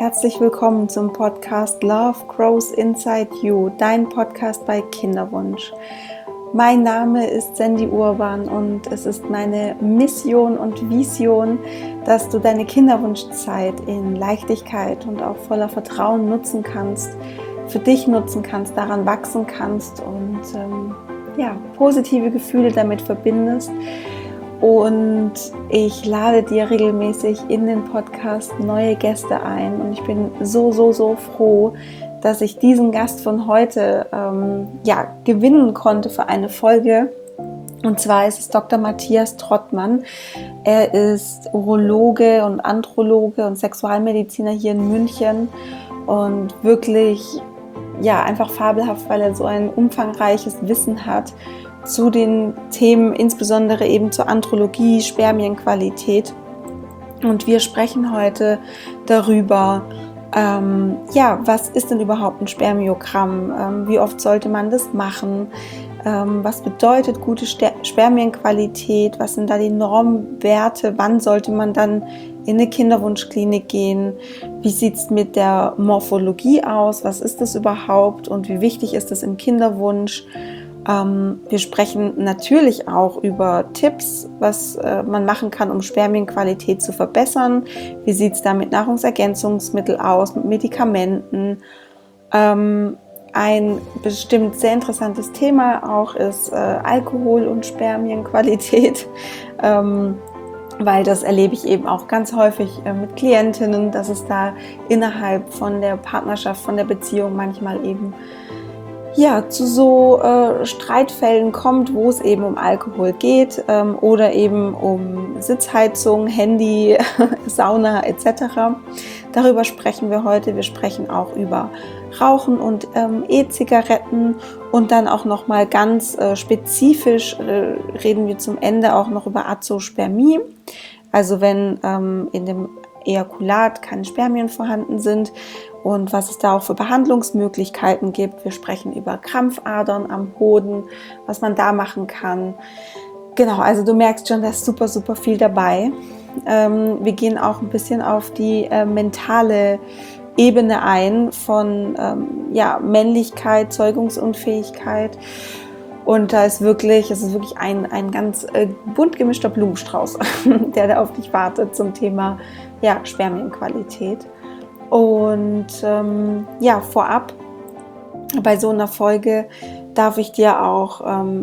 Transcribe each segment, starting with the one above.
Herzlich willkommen zum Podcast Love Grows Inside You, dein Podcast bei Kinderwunsch. Mein Name ist Sandy Urban und es ist meine Mission und Vision, dass du deine Kinderwunschzeit in Leichtigkeit und auch voller Vertrauen nutzen kannst, für dich nutzen kannst, daran wachsen kannst und positive Gefühle damit verbindest. Und ich lade dir regelmäßig in den Podcast neue Gäste ein und ich bin so froh, dass ich diesen Gast von heute gewinnen konnte für eine Folge. Und zwar ist es Dr. Matthias Trottmann. Er ist Urologe und Androloge und Sexualmediziner hier in München und wirklich einfach fabelhaft, weil er so ein umfangreiches Wissen hat zu den Themen, insbesondere eben zur Andrologie, Spermienqualität. Und wir sprechen heute darüber, was ist denn überhaupt ein Spermiogramm? Wie oft sollte man das machen? Was bedeutet gute Spermienqualität? Was sind da die Normwerte? Wann sollte man dann in eine Kinderwunschklinik gehen? Wie sieht es mit der Morphologie aus? Was ist das überhaupt? Und wie wichtig ist das im Kinderwunsch? Wir sprechen natürlich auch über Tipps, was man machen kann, um Spermienqualität zu verbessern. Wie sieht es da mit Nahrungsergänzungsmitteln aus, mit Medikamenten? Ein bestimmt sehr interessantes Thema auch ist Alkohol und Spermienqualität, weil das erlebe ich eben auch ganz häufig mit Klientinnen, dass es da innerhalb von der Partnerschaft, von der Beziehung manchmal eben zu so Streitfällen kommt, wo es eben um Alkohol geht oder eben um Sitzheizung, Handy, Sauna etc. Darüber sprechen wir heute. Wir sprechen auch über Rauchen und E-Zigaretten und dann auch nochmal ganz spezifisch reden wir zum Ende auch noch über Azospermie. Also wenn in dem Ejakulat keine Spermien vorhanden sind und was es da auch für Behandlungsmöglichkeiten gibt. Wir sprechen über Krampfadern am Hoden, was man da machen kann. Genau, also du merkst schon, da ist super viel dabei. Wir gehen auch ein bisschen auf die mentale Ebene ein von Männlichkeit, Zeugungsunfähigkeit. Und es ist wirklich ein ganz bunt gemischter Blumenstrauß, der da auf dich wartet zum Thema Spermienqualität. Und vorab bei so einer Folge darf ich dir auch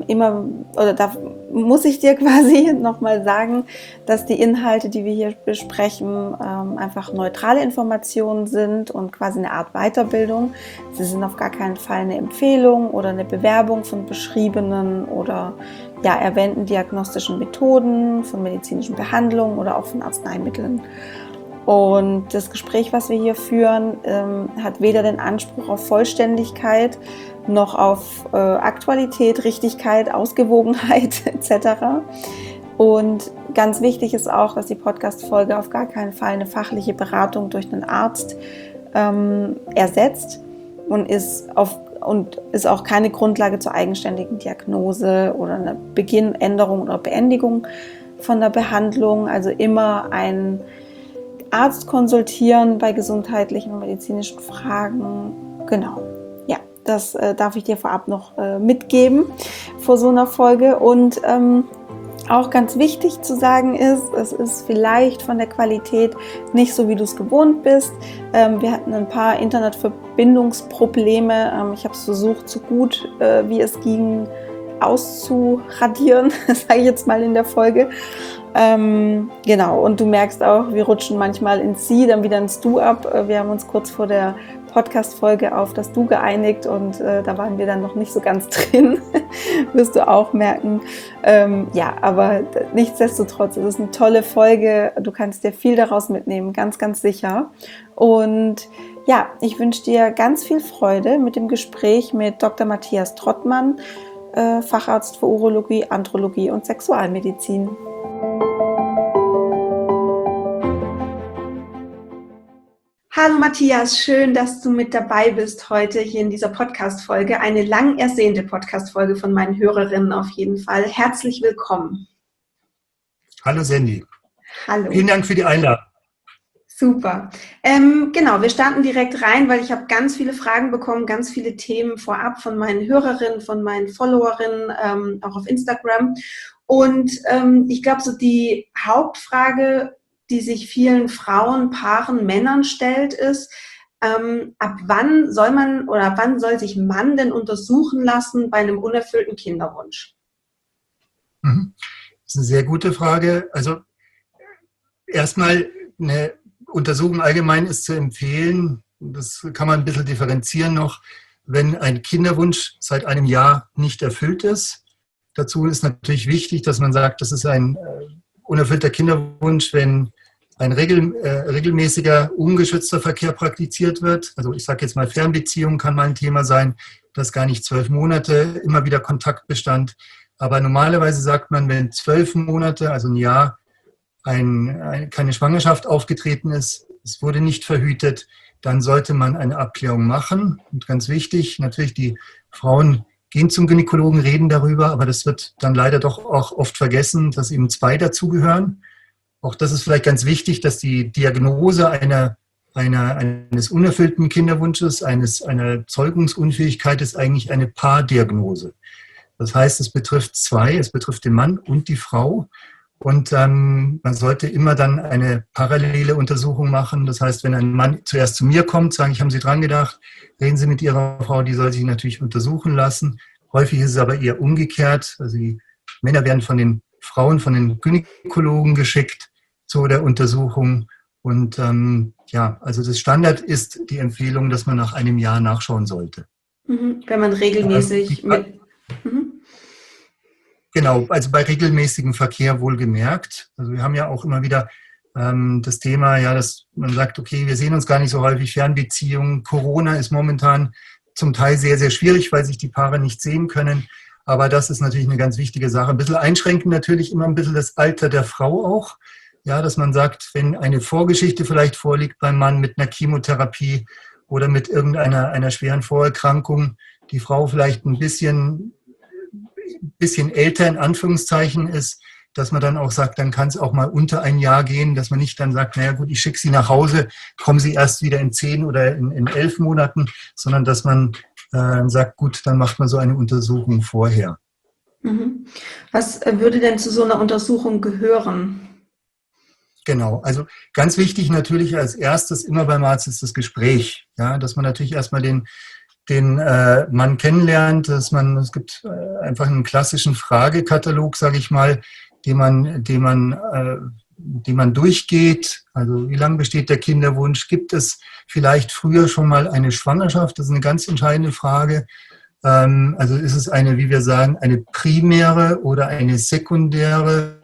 muss ich dir quasi nochmal sagen, dass die Inhalte, die wir hier besprechen, einfach neutrale Informationen sind und quasi eine Art Weiterbildung. Sie sind auf gar keinen Fall eine Empfehlung oder eine Bewerbung von beschriebenen oder erwähnten diagnostischen Methoden, von medizinischen Behandlungen oder auch von Arzneimitteln. Und das Gespräch, was wir hier führen, hat weder den Anspruch auf Vollständigkeit noch auf Aktualität, Richtigkeit, Ausgewogenheit etc. Und ganz wichtig ist auch, dass die Podcast-Folge auf gar keinen Fall eine fachliche Beratung durch einen Arzt ersetzt und ist auch keine Grundlage zur eigenständigen Diagnose oder einer Beginn, Änderung oder Beendigung von der Behandlung. Also immer ein Arzt konsultieren bei gesundheitlichen und medizinischen Fragen. Genau, das darf ich dir vorab noch mitgeben vor so einer Folge. Und auch ganz wichtig zu sagen ist, es ist vielleicht von der Qualität nicht so, wie du es gewohnt bist. Wir hatten ein paar Internetverbindungsprobleme. Ich habe es versucht, so gut wie es ging, auszuradieren, sage ich jetzt mal in der Folge. Und du merkst auch, wir rutschen manchmal ins Sie, dann wieder ins Du ab. Wir haben uns kurz vor der Podcast-Folge auf das Du geeinigt und da waren wir dann noch nicht so ganz drin, wirst du auch merken. Aber nichtsdestotrotz, es ist eine tolle Folge, du kannst dir viel daraus mitnehmen, ganz sicher. Und ich wünsche dir ganz viel Freude mit dem Gespräch mit Dr. Matthias Trottmann, Facharzt für Urologie, Andrologie und Sexualmedizin. Hallo Matthias, schön, dass du mit dabei bist heute hier in dieser Podcast-Folge. Eine lang ersehnte Podcast-Folge von meinen Hörerinnen auf jeden Fall. Herzlich willkommen. Hallo Sandy. Hallo. Vielen Dank für die Einladung. Super. Genau, wir starten direkt rein, weil ich habe ganz viele Fragen bekommen, ganz viele Themen vorab von meinen Hörerinnen, von meinen Followerinnen, auch auf Instagram. Und ich glaube, so die Hauptfrage, die sich vielen Frauen, Paaren, Männern stellt, ist, ab wann soll man oder ab wann soll sich Mann denn untersuchen lassen bei einem unerfüllten Kinderwunsch? Das ist eine sehr gute Frage. Also erstmal eine Untersuchung allgemein ist zu empfehlen, das kann man ein bisschen differenzieren noch, wenn ein Kinderwunsch seit einem Jahr nicht erfüllt ist. Dazu ist natürlich wichtig, dass man sagt, das ist ein unerfüllter Kinderwunsch, wenn ein regelmäßiger, ungeschützter Verkehr praktiziert wird. Also ich sage jetzt mal, Fernbeziehung kann mal ein Thema sein, dass gar nicht 12 Monate immer wieder Kontakt bestand. Aber normalerweise sagt man, wenn 12 Monate, also ein Jahr, keine Schwangerschaft aufgetreten ist, es wurde nicht verhütet, dann sollte man eine Abklärung machen. Und ganz wichtig, natürlich die Frauen gehen zum Gynäkologen, reden darüber, aber das wird dann leider doch auch oft vergessen, dass eben 2 dazugehören. Auch das ist vielleicht ganz wichtig, dass die Diagnose eines unerfüllten Kinderwunsches, einer Zeugungsunfähigkeit ist eigentlich eine Paardiagnose. Das heißt, es betrifft 2, es betrifft den Mann und die Frau. Und man sollte immer dann eine parallele Untersuchung machen. Das heißt, wenn ein Mann zuerst zu mir kommt, sage ich, haben Sie dran gedacht, reden Sie mit Ihrer Frau, die soll sich natürlich untersuchen lassen. Häufig ist es aber eher umgekehrt. Also die Männer werden von den Frauen, von den Gynäkologen geschickt zu der Untersuchung. Und also das Standard ist die Empfehlung, dass man nach einem Jahr nachschauen sollte. Wenn man regelmäßig Genau, also bei regelmäßigem Verkehr wohlgemerkt. Also wir haben ja auch immer wieder das Thema, ja, dass man sagt, okay, wir sehen uns gar nicht so häufig, Fernbeziehungen. Corona ist momentan zum Teil sehr, sehr schwierig, weil sich die Paare nicht sehen können. Aber das ist natürlich eine ganz wichtige Sache. Ein bisschen einschränken natürlich immer ein bisschen das Alter der Frau auch. Ja, dass man sagt, wenn eine Vorgeschichte vielleicht vorliegt beim Mann mit einer Chemotherapie oder mit einer schweren Vorerkrankung, die Frau vielleicht ein bisschen älter in Anführungszeichen ist, dass man dann auch sagt, dann kann es auch mal unter ein Jahr gehen, dass man nicht dann sagt, naja gut, ich schicke Sie nach Hause, kommen Sie erst wieder in 10 oder in 11 Monaten, sondern dass man sagt, gut, dann macht man so eine Untersuchung vorher. Was würde denn zu so einer Untersuchung gehören? Genau, also ganz wichtig natürlich als erstes immer beim Arzt ist das Gespräch, ja, dass man natürlich erstmal den Mann kennenlernt, es gibt einfach einen klassischen Fragekatalog, sage ich mal, den man durchgeht. Also wie lange besteht der Kinderwunsch? Gibt es vielleicht früher schon mal eine Schwangerschaft? Das ist eine ganz entscheidende Frage. Also ist es wie wir sagen, eine primäre oder eine sekundäre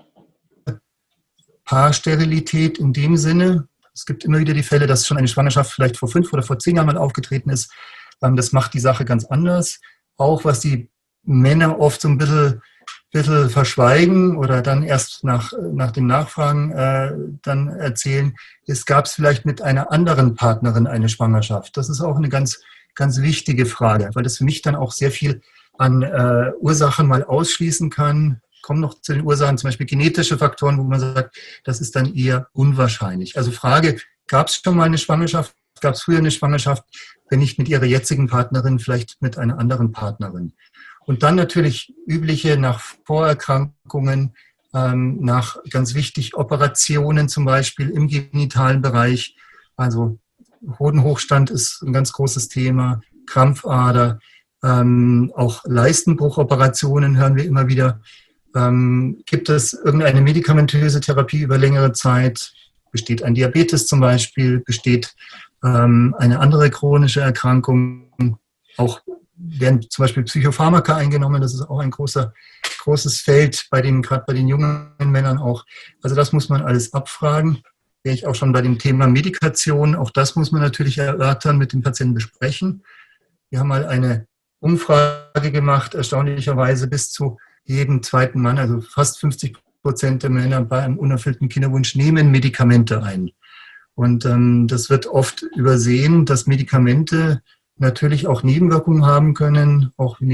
Paarsterilität in dem Sinne? Es gibt immer wieder die Fälle, dass schon eine Schwangerschaft vielleicht vor 5 oder vor 10 Jahren mal aufgetreten ist. Das macht die Sache ganz anders. Auch was die Männer oft so ein bisschen verschweigen oder dann erst nach dem Nachfragen dann erzählen, gab es vielleicht mit einer anderen Partnerin eine Schwangerschaft. Das ist auch eine ganz, ganz wichtige Frage, weil das für mich dann auch sehr viel an Ursachen mal ausschließen kann. Kommen noch zu den Ursachen, zum Beispiel genetische Faktoren, wo man sagt, das ist dann eher unwahrscheinlich. Also Frage, gab es schon mal eine Schwangerschaft? Gab es früher eine Schwangerschaft? Wenn nicht mit ihrer jetzigen Partnerin, vielleicht mit einer anderen Partnerin. Und dann natürlich übliche nach Vorerkrankungen, nach ganz wichtig Operationen zum Beispiel im genitalen Bereich. Also Hodenhochstand ist ein ganz großes Thema, Krampfader, auch Leistenbruchoperationen hören wir immer wieder. Gibt es irgendeine medikamentöse Therapie über längere Zeit? Besteht ein Diabetes zum Beispiel? Besteht eine andere chronische Erkrankung? Auch werden zum Beispiel Psychopharmaka eingenommen. Das ist auch ein großes Feld, gerade bei den jungen Männern auch. Also das muss man alles abfragen. Wäre ich auch schon bei dem Thema Medikation. Auch das muss man natürlich erörtern, mit dem Patienten besprechen. Wir haben mal eine Umfrage gemacht, erstaunlicherweise bis zu jedem zweiten Mann, also fast 50% der Männer bei einem unerfüllten Kinderwunsch nehmen Medikamente ein. Und das wird oft übersehen, dass Medikamente natürlich auch Nebenwirkungen haben können,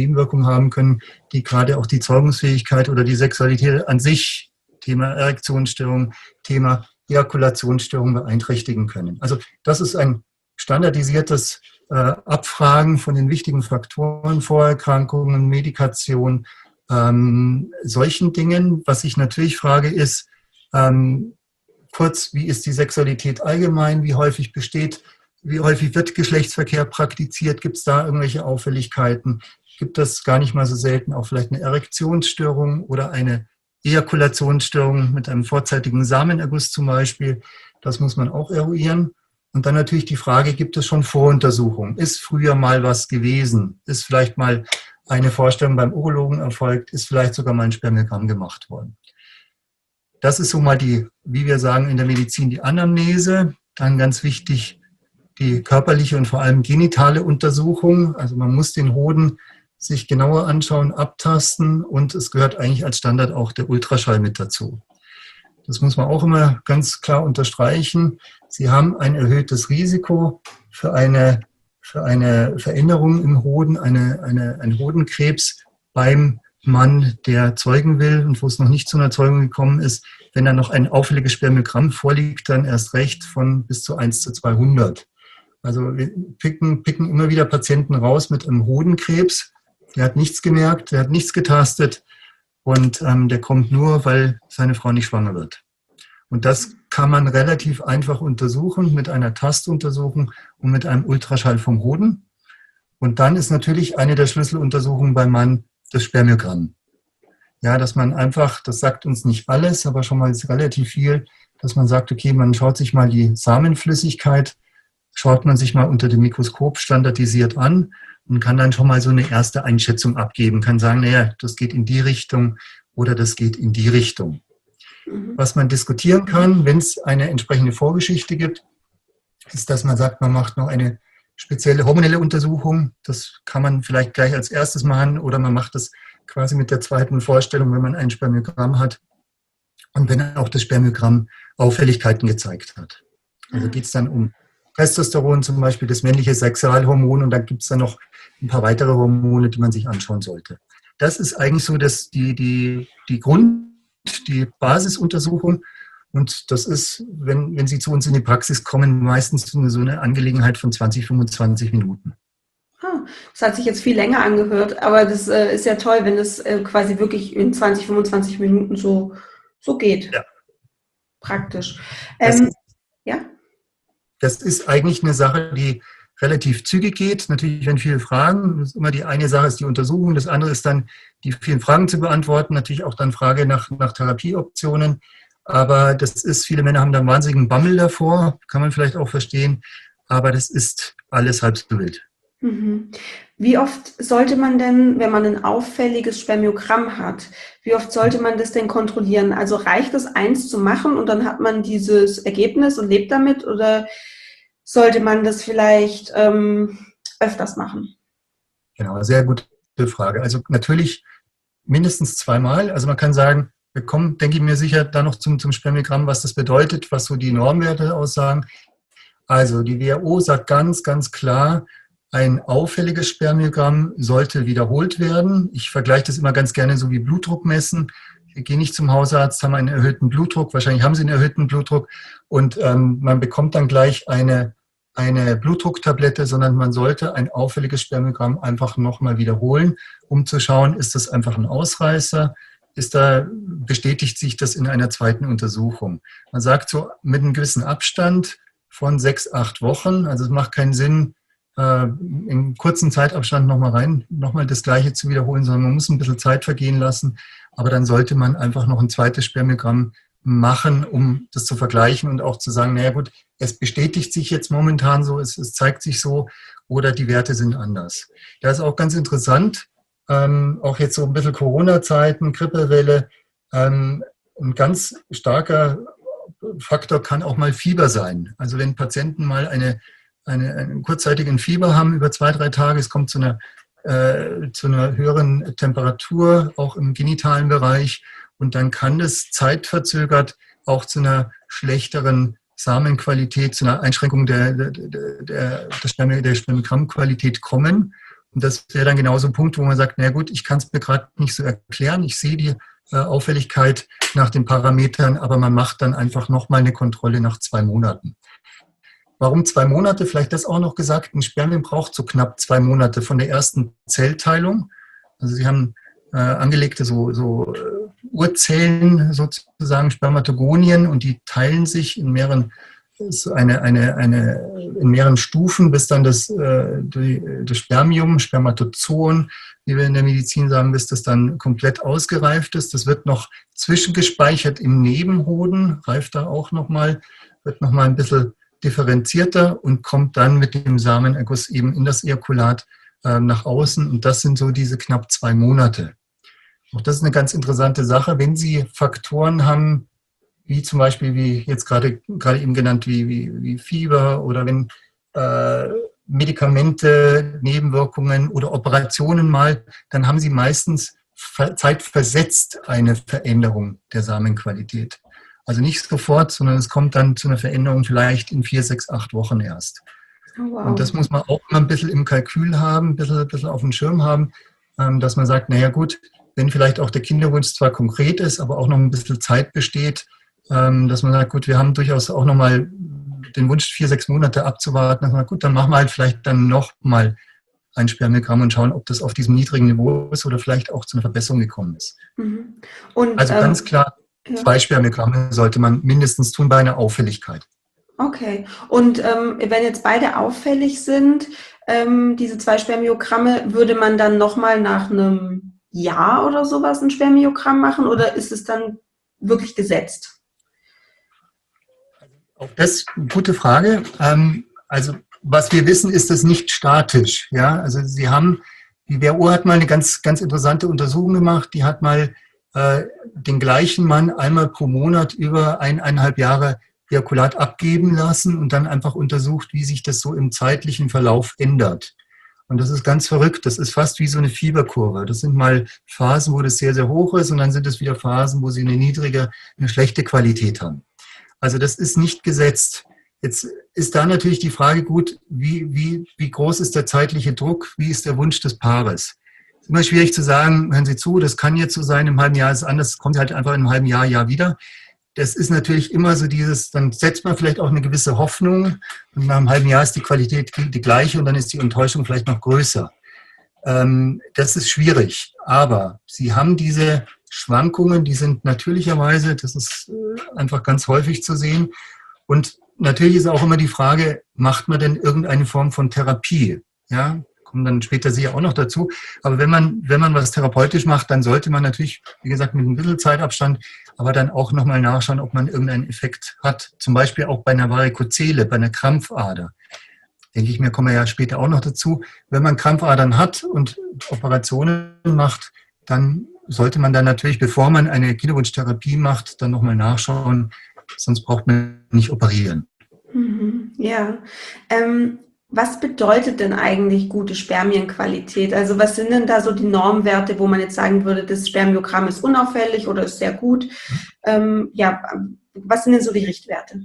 die gerade auch die Zeugungsfähigkeit oder die Sexualität an sich, Thema Erektionsstörung, Thema Ejakulationsstörungen beeinträchtigen können. Also das ist ein standardisiertes Abfragen von den wichtigen Faktoren, Vorerkrankungen, Medikation, solchen Dingen. Was ich natürlich frage ist, kurz, wie ist die Sexualität allgemein, wie häufig wird Geschlechtsverkehr praktiziert, gibt es da irgendwelche Auffälligkeiten, gibt es gar nicht mal so selten auch vielleicht eine Erektionsstörung oder eine Ejakulationsstörung mit einem vorzeitigen Samenerguss zum Beispiel, das muss man auch eruieren. Und dann natürlich die Frage, gibt es schon Voruntersuchungen? Ist früher mal was gewesen? Ist vielleicht mal eine Vorstellung beim Urologen erfolgt? Ist vielleicht sogar mal ein Spermiogramm gemacht worden? Das ist so mal die, wie wir sagen in der Medizin, die Anamnese. Dann ganz wichtig, die körperliche und vor allem genitale Untersuchung. Also man muss den Hoden sich genauer anschauen, abtasten und es gehört eigentlich als Standard auch der Ultraschall mit dazu. Das muss man auch immer ganz klar unterstreichen. Sie haben ein erhöhtes Risiko für eine Veränderung im Hoden, ein Hodenkrebs beim Mann, der zeugen will und wo es noch nicht zu einer Zeugung gekommen ist. Wenn da noch ein auffälliges Spermiogramm vorliegt, dann erst recht von bis zu 1:200. Also wir picken immer wieder Patienten raus mit einem Hodenkrebs. Der hat nichts gemerkt, der hat nichts getastet. Und der kommt nur, weil seine Frau nicht schwanger wird. Und das kann man relativ einfach untersuchen mit einer Tastuntersuchung und mit einem Ultraschall vom Hoden. Und dann ist natürlich eine der Schlüsseluntersuchungen beim Mann das Spermiogramm. Ja, dass man einfach, das sagt uns nicht alles, aber schon mal relativ viel, dass man sagt, okay, man schaut sich mal die Samenflüssigkeit, schaut man sich mal unter dem Mikroskop standardisiert an und kann dann schon mal so eine erste Einschätzung abgeben, kann sagen, naja, das geht in die Richtung oder das geht in die Richtung. Was man diskutieren kann, wenn es eine entsprechende Vorgeschichte gibt, ist, dass man sagt, man macht noch eine spezielle hormonelle Untersuchung. Das kann man vielleicht gleich als erstes machen oder man macht das quasi mit der zweiten Vorstellung, wenn man ein Spermiogramm hat und wenn auch das Spermiogramm Auffälligkeiten gezeigt hat. Also geht es dann um Testosteron zum Beispiel, das männliche Sexualhormon und dann gibt es dann noch ein paar weitere Hormone, die man sich anschauen sollte. Das ist eigentlich so die Basisuntersuchung und das ist, wenn Sie zu uns in die Praxis kommen, meistens so eine Angelegenheit von 20, 25 Minuten. Das hat sich jetzt viel länger angehört, aber das ist ja toll, wenn es quasi wirklich in 20, 25 Minuten so geht. Ja. Praktisch. Ja? Das ist eigentlich eine Sache, die relativ zügig geht. Natürlich, wenn viele Fragen, das ist immer die eine Sache ist die Untersuchung, das andere ist dann, die vielen Fragen zu beantworten, natürlich auch dann Frage nach Therapieoptionen. Aber das ist, viele Männer haben da einen wahnsinnigen Bammel davor, kann man vielleicht auch verstehen, aber das ist alles halb so wild. Wie oft sollte man denn, wenn man ein auffälliges Spermiogramm hat, wie oft sollte man das denn kontrollieren? Also reicht es, eins zu machen und dann hat man dieses Ergebnis und lebt damit oder sollte man das vielleicht öfters machen? Genau, sehr gute Frage. Also natürlich mindestens zweimal. Also man kann sagen, wir kommen, denke ich mir sicher, da noch zum Spermiogramm, was das bedeutet, was so die Normwerte aussagen. Also die WHO sagt ganz, ganz klar, ein auffälliges Spermiogramm sollte wiederholt werden. Ich vergleiche das immer ganz gerne so wie Blutdruck messen. Wir gehen nicht zum Hausarzt, haben einen erhöhten Blutdruck. Wahrscheinlich haben Sie einen erhöhten Blutdruck. Und man bekommt dann gleich eine Blutdrucktablette, sondern man sollte ein auffälliges Spermiogramm einfach nochmal wiederholen, um zu schauen, ist das einfach ein Ausreißer? Bestätigt sich das in einer zweiten Untersuchung? Man sagt so mit einem gewissen Abstand von 6, 8 Wochen. Also es macht keinen Sinn, im kurzen Zeitabstand nochmal das Gleiche zu wiederholen, sondern man muss ein bisschen Zeit vergehen lassen. Aber dann sollte man einfach noch ein zweites Spermiogramm machen, um das zu vergleichen und auch zu sagen, naja gut, es bestätigt sich jetzt momentan so, es zeigt sich so oder die Werte sind anders. Da ist auch ganz interessant, auch jetzt so ein bisschen Corona-Zeiten, Grippewelle, ein ganz starker Faktor kann auch mal Fieber sein. Also wenn Patienten mal einen kurzzeitigen Fieber haben über 2, 3 Tage, es kommt zu einer höheren Temperatur, auch im genitalen Bereich. Und dann kann das zeitverzögert auch zu einer schlechteren Samenqualität, zu einer Einschränkung der Spermiogrammqualität kommen. Und das wäre dann genauso ein Punkt, wo man sagt, na gut, ich kann es mir gerade nicht so erklären. Ich sehe Auffälligkeit nach den Parametern, aber man macht dann einfach nochmal eine Kontrolle nach 2 Monaten. Warum 2 Monate? Vielleicht das auch noch gesagt. Ein Spermium braucht so knapp 2 Monate von der ersten Zellteilung. Also Sie haben angelegte Urzellen, sozusagen Spermatogonien, und die teilen sich in mehreren, in mehreren Stufen, bis dann das Spermium, Spermatozoon, wie wir in der Medizin sagen, bis das dann komplett ausgereift ist. Das wird noch zwischengespeichert im Nebenhoden, reift da auch nochmal, wird nochmal ein bisschen differenzierter und kommt dann mit dem Samenerguss eben in das Ejakulat nach außen. Und das sind so diese knapp 2 Monate. Auch das ist eine ganz interessante Sache. Wenn Sie Faktoren haben, wie zum Beispiel, wie jetzt gerade eben genannt, wie Fieber, oder wenn Medikamente, Nebenwirkungen oder Operationen mal, dann haben Sie meistens zeitversetzt eine Veränderung der Samenqualität. Also nicht sofort, sondern es kommt dann zu einer Veränderung vielleicht in 4, 6, 8 Wochen erst. Oh, wow. Und das muss man auch immer ein bisschen im Kalkül haben, ein bisschen auf dem Schirm haben, dass man sagt, naja gut, wenn vielleicht auch der Kinderwunsch zwar konkret ist, aber auch noch ein bisschen Zeit besteht, dass man sagt, gut, wir haben durchaus auch nochmal den Wunsch, 4, 6 Monate abzuwarten, dass man sagt, gut, dann machen wir halt vielleicht dann nochmal ein Spermiogramm und schauen, ob das auf diesem niedrigen Niveau ist oder vielleicht auch zu einer Verbesserung gekommen ist. Mhm. Und, also ganz klar, 2 Spermiogramme sollte man mindestens tun bei einer Auffälligkeit. Okay. Und wenn jetzt beide auffällig sind, diese 2 Spermiogramme, würde man dann nochmal nach einem Jahr oder sowas ein Spermiogramm machen, oder ist es dann wirklich gesetzt? Auch das ist eine gute Frage. Also was wir wissen, ist das nicht statisch. Ja? Also die WHO hat mal eine ganz, ganz interessante Untersuchung gemacht. Die hat mal den gleichen Mann einmal pro Monat über 1,5 Jahre Ejakulat abgeben lassen und dann einfach untersucht, wie sich das so im zeitlichen Verlauf ändert. Und das ist ganz verrückt. Das ist fast wie so eine Fieberkurve. Das sind mal Phasen, wo das sehr, sehr hoch ist, und dann sind es wieder Phasen, wo sie eine schlechte Qualität haben. Also das ist nicht gesetzt. Jetzt ist da natürlich die Frage, gut, wie groß ist der zeitliche Druck? Wie ist der Wunsch des Paares? Es ist immer schwierig zu sagen, hören Sie zu, das kann jetzt so sein, im halben Jahr ist es anders, kommt halt einfach in einem halben Jahr wieder. Das ist natürlich immer so dann setzt man vielleicht auch eine gewisse Hoffnung, und nach einem halben Jahr ist die Qualität die gleiche und dann ist die Enttäuschung vielleicht noch größer. Das ist schwierig, aber Sie haben diese Schwankungen, die sind natürlicherweise, das ist einfach ganz häufig zu sehen, und natürlich ist auch immer die Frage, macht man denn irgendeine Form von Therapie? Ja, kommen dann später sicher auch noch dazu. Aber wenn man was therapeutisch macht, dann sollte man natürlich, wie gesagt, mit ein bisschen Zeitabstand, aber dann auch nochmal nachschauen, ob man irgendeinen Effekt hat. Zum Beispiel auch bei einer Varikozele, bei einer Krampfader. Denke ich mir, kommen wir ja später auch noch dazu. Wenn man Krampfadern hat und Operationen macht, dann sollte man dann natürlich, bevor man eine Kinderwunschtherapie macht, dann nochmal nachschauen. Sonst braucht man nicht operieren. Ja. Was bedeutet denn eigentlich gute Spermienqualität? Also was sind denn da so die Normwerte, wo man jetzt sagen würde, das Spermiogramm ist unauffällig oder ist sehr gut? Was sind denn so die Richtwerte?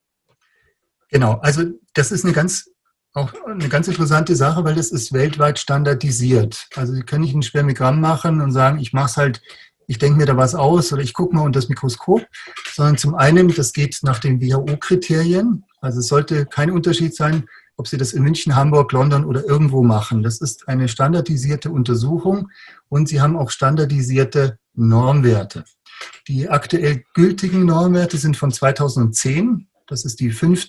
Genau, also das ist auch eine ganz interessante Sache, weil das ist weltweit standardisiert. Also Sie können nicht ein Spermiogramm machen und sagen, ich mache es halt, ich denke mir da was aus oder ich gucke mal unter das Mikroskop, sondern zum einen, das geht nach den WHO-Kriterien. Also es sollte kein Unterschied sein, ob Sie das in München, Hamburg, London oder irgendwo machen. Das ist eine standardisierte Untersuchung und Sie haben auch standardisierte Normwerte. Die aktuell gültigen Normwerte sind von 2010. Das ist die 5.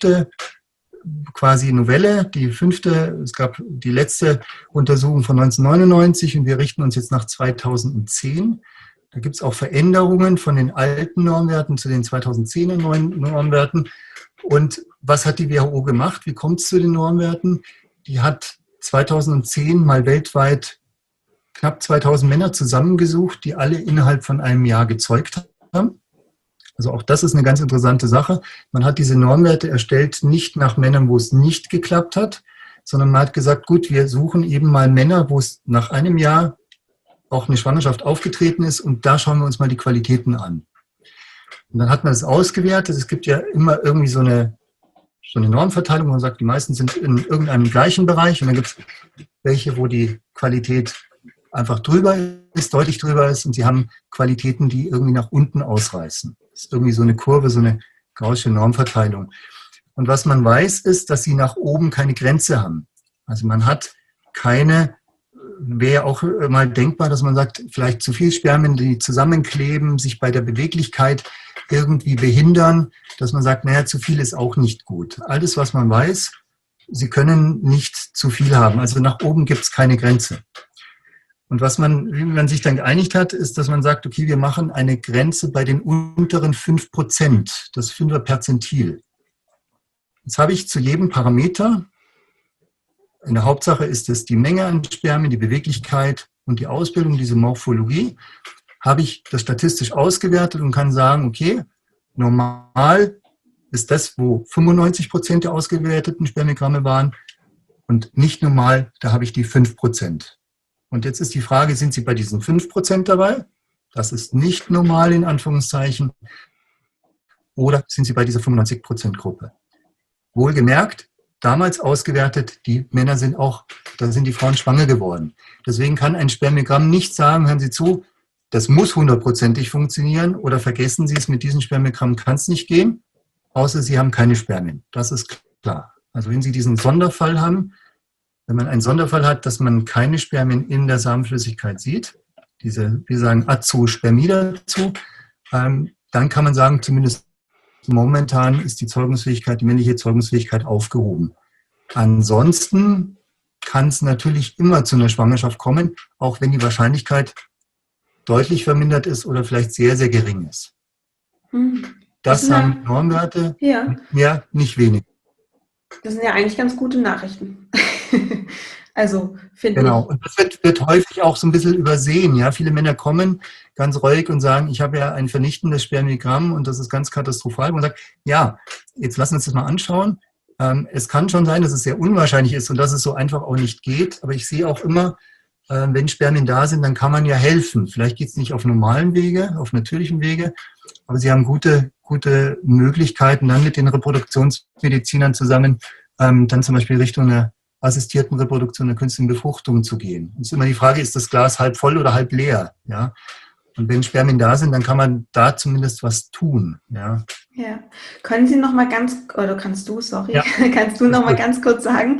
quasi Novelle, es gab die letzte Untersuchung von 1999 und wir richten uns jetzt nach 2010. Da gibt es auch Veränderungen von den alten Normwerten zu den 2010er neuen Normwerten. Und was hat die WHO gemacht? Wie kommt es zu den Normwerten? Die hat 2010 mal weltweit knapp 2000 Männer zusammengesucht, die alle innerhalb von einem Jahr gezeugt haben. Also auch das ist eine ganz interessante Sache. Man hat diese Normwerte erstellt, nicht nach Männern, wo es nicht geklappt hat, sondern man hat gesagt, gut, wir suchen eben mal Männer, wo es nach einem Jahr auch eine Schwangerschaft aufgetreten ist und da schauen wir uns mal die Qualitäten an. Und dann hat man das ausgewertet. Es gibt ja immer irgendwie so eine Normverteilung, wo man sagt, die meisten sind in irgendeinem gleichen Bereich und dann gibt es welche, wo die Qualität einfach drüber ist, deutlich drüber ist und sie haben Qualitäten, die irgendwie nach unten ausreißen. Das ist irgendwie so eine Kurve, so eine gaußsche Normverteilung. Und was man weiß, ist, dass sie nach oben keine Grenze haben. Also man hat keine, wäre auch mal denkbar, dass man sagt, vielleicht zu viel Spermien, die zusammenkleben, sich bei der Beweglichkeit irgendwie behindern, dass man sagt, naja, zu viel ist auch nicht gut. Alles, was man weiß, sie können nicht zu viel haben. Also nach oben gibt es keine Grenze. Und wie man sich dann geeinigt hat, ist, dass man sagt, okay, wir machen eine Grenze bei den unteren 5%, das 5er Perzentil. Jetzt habe ich zu jedem Parameter, in der Hauptsache ist es die Menge an Spermien, die Beweglichkeit und die Ausbildung, diese Morphologie, habe ich das statistisch ausgewertet und kann sagen, okay, normal ist das, wo 95% der ausgewerteten Spermiogramme waren und nicht normal, da habe ich die 5%. Und jetzt ist die Frage, sind Sie bei diesen 5% dabei? Das ist nicht normal in Anführungszeichen. Oder sind Sie bei dieser 95%-Gruppe? Wohlgemerkt, damals ausgewertet, die Männer sind auch, da sind die Frauen schwanger geworden. Deswegen kann ein Spermiogramm nicht sagen, hören Sie zu, das muss 100%ig funktionieren oder vergessen Sie es, mit diesem Spermiogramm kann es nicht gehen, außer Sie haben keine Spermien. Das ist klar. Also wenn Sie diesen Sonderfall haben, wenn man einen Sonderfall hat, dass man keine Spermien in der Samenflüssigkeit sieht, wir sagen Azospermie dazu, dann kann man sagen, zumindest momentan ist die Zeugungsfähigkeit, die männliche Zeugungsfähigkeit aufgehoben. Ansonsten kann es natürlich immer zu einer Schwangerschaft kommen, auch wenn die Wahrscheinlichkeit deutlich vermindert ist oder vielleicht sehr, sehr gering ist. Das sind Normwerte, mehr, nicht wenig. Das sind ja eigentlich ganz gute Nachrichten. Also finde ich. Genau, und das wird häufig auch so ein bisschen übersehen. Ja? Viele Männer kommen ganz ruhig und sagen, ich habe ja ein vernichtendes Spermiogramm und das ist ganz katastrophal. Und man sagt, ja, jetzt lassen wir uns das mal anschauen. Es kann schon sein, dass es sehr unwahrscheinlich ist und dass es so einfach auch nicht geht. Aber ich sehe auch immer, wenn Spermien da sind, dann kann man ja helfen. Vielleicht geht es nicht auf normalen Wege, auf natürlichen Wege, aber sie haben gute Möglichkeiten, dann mit den Reproduktionsmedizinern zusammen dann zum Beispiel Richtung einer assistierten Reproduktion, einer künstlichen Befruchtung zu gehen. Es ist immer die Frage, ist das Glas halb voll oder halb leer? Ja? Und wenn Spermien da sind, dann kann man da zumindest was tun. Ja. Ja. Können Sie noch mal kannst du noch mal Gut. ganz kurz sagen,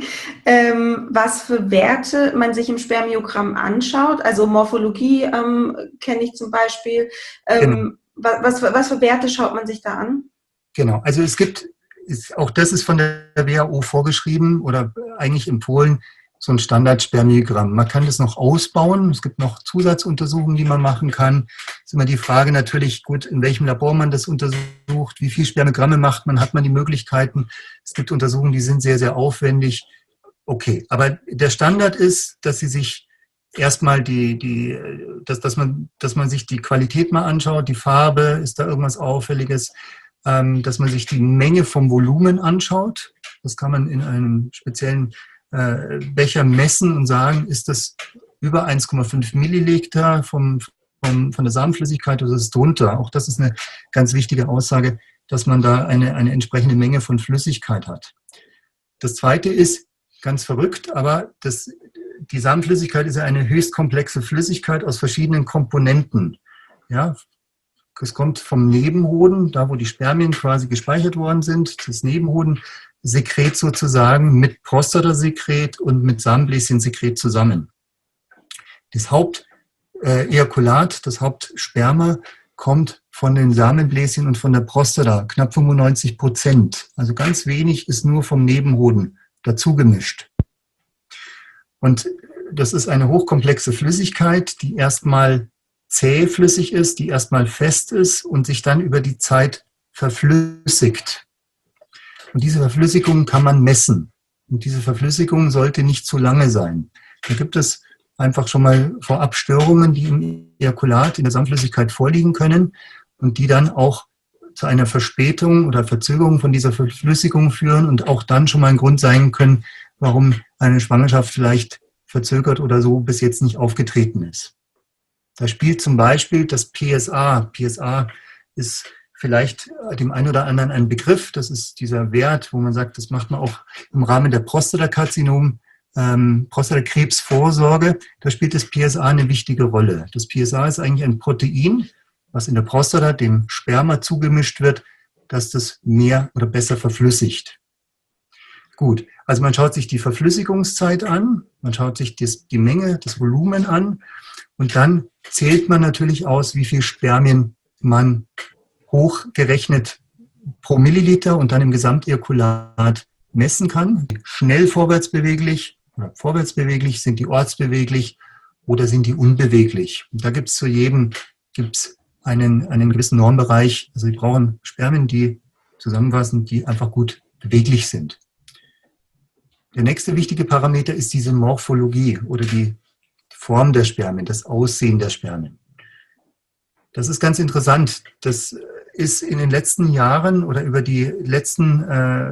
was für Werte man sich im Spermiogramm anschaut? Also Morphologie kenne ich zum Beispiel. Genau. Was für Werte schaut man sich da an? Genau, also auch das ist von der WHO vorgeschrieben oder eigentlich empfohlen, so ein Standard-Spermiogramm. Man kann das noch ausbauen, es gibt noch Zusatzuntersuchungen, die man machen kann. Es ist immer die Frage natürlich, gut, in welchem Labor man das untersucht, wie viele Spermiogramme macht man, hat man die Möglichkeiten. Es gibt Untersuchungen, die sind sehr, sehr aufwendig. Okay, aber der Standard ist, dass Sie sich erstmal dass man sich die Qualität mal anschaut, die Farbe, ist da irgendwas Auffälliges, dass man sich die Menge vom Volumen anschaut. Das kann man in einem speziellen Becher messen und sagen, ist das über 1,5 Milliliter von der Samenflüssigkeit oder ist es drunter? Auch das ist eine ganz wichtige Aussage, dass man da eine entsprechende Menge von Flüssigkeit hat. Das Zweite ist ganz verrückt, aber die Samenflüssigkeit ist ja eine höchst komplexe Flüssigkeit aus verschiedenen Komponenten. Ja, es kommt vom Nebenhoden, da wo die Spermien quasi gespeichert worden sind, das Nebenhodensekret sozusagen mit Prostatasekret und mit Samenbläschensekret zusammen. Das Hauptejakulat, das Hauptsperma kommt von den Samenbläschen und von der Prostata, knapp 95%. Also ganz wenig ist nur vom Nebenhoden dazu gemischt. Und das ist eine hochkomplexe Flüssigkeit, die erstmal zähflüssig ist, die erstmal fest ist und sich dann über die Zeit verflüssigt. Und diese Verflüssigung kann man messen. Und diese Verflüssigung sollte nicht zu lange sein. Da gibt es einfach schon mal vorab Störungen, die im Ejakulat, in der Samenflüssigkeit vorliegen können und die dann auch zu einer Verspätung oder Verzögerung von dieser Verflüssigung führen und auch dann schon mal ein Grund sein können, warum eine Schwangerschaft vielleicht verzögert oder so bis jetzt nicht aufgetreten ist. Da spielt zum Beispiel das PSA. PSA ist vielleicht dem einen oder anderen ein Begriff. Das ist dieser Wert, wo man sagt, das macht man auch im Rahmen der Prostatakarzinom Prostatakrebsvorsorge, da spielt das PSA eine wichtige Rolle. Das PSA ist eigentlich ein Protein, was in der Prostata dem Sperma zugemischt wird, dass das mehr oder besser verflüssigt. Gut, also man schaut sich die Verflüssigungszeit an, man schaut sich die Menge, das Volumen an und dann zählt man natürlich aus, wie viel Spermien man hochgerechnet pro Milliliter und dann im Gesamtejakulat messen kann. Schnell vorwärtsbeweglich oder vorwärtsbeweglich, sind die ortsbeweglich oder sind die unbeweglich. Und da gibt es zu jedem einen gewissen Normbereich. Also Sie brauchen Spermien, die zusammenfassen, die einfach gut beweglich sind. Der nächste wichtige Parameter ist diese Morphologie oder die Form der Spermien, das Aussehen der Spermien. Das ist ganz interessant. Das ist in den letzten Jahren oder über die letzte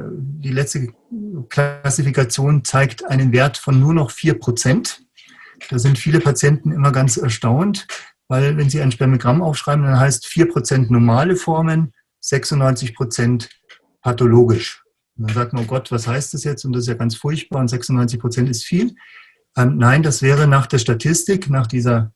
Klassifikation zeigt einen Wert von nur noch 4%. Da sind viele Patienten immer ganz erstaunt, weil wenn sie ein Spermiogramm aufschreiben, dann heißt 4% normale Formen, 96% pathologisch. Und dann sagt man, oh Gott, was heißt das jetzt? Und das ist ja ganz furchtbar und 96% ist viel. Nein, das wäre nach der Statistik, nach dieser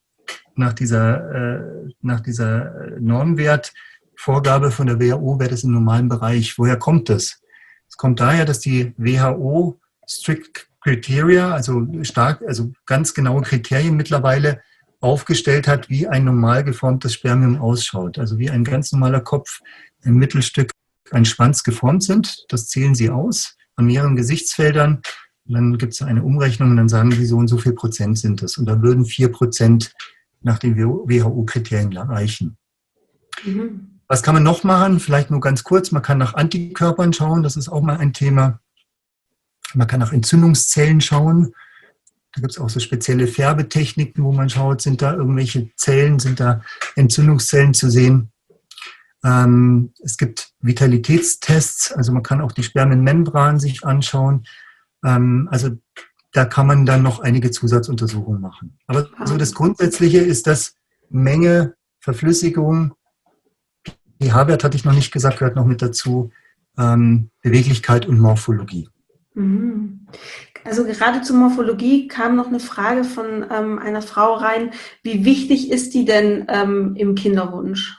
Normwertvorgabe von der WHO, wäre das im normalen Bereich. Woher kommt das? Es kommt daher, dass die WHO Strict Criteria, also ganz genaue Kriterien mittlerweile aufgestellt hat, wie ein normal geformtes Spermium ausschaut. Also wie ein ganz normaler Kopf, ein Mittelstück, ein Schwanz geformt sind. Das zählen sie aus an mehreren Gesichtsfeldern. Und dann gibt es eine Umrechnung und dann sagen sie, so und so viel Prozent sind das. Und da würden 4% nach den WHO-Kriterien reichen. Mhm. Was kann man noch machen? Vielleicht nur ganz kurz. Man kann nach Antikörpern schauen. Das ist auch mal ein Thema. Man kann nach Entzündungszellen schauen. Da gibt es auch so spezielle Färbetechniken, wo man schaut, sind da irgendwelche Zellen, sind da Entzündungszellen zu sehen. Es gibt Vitalitätstests. Also man kann auch die Spermienmembran sich anschauen. Also da kann man dann noch einige Zusatzuntersuchungen machen. Aber so das Grundsätzliche ist das Menge, Verflüssigung, pH-Wert hatte ich noch nicht gesagt, gehört noch mit dazu, Beweglichkeit und Morphologie. Also gerade zur Morphologie kam noch eine Frage von einer Frau rein. Wie wichtig ist die denn im Kinderwunsch?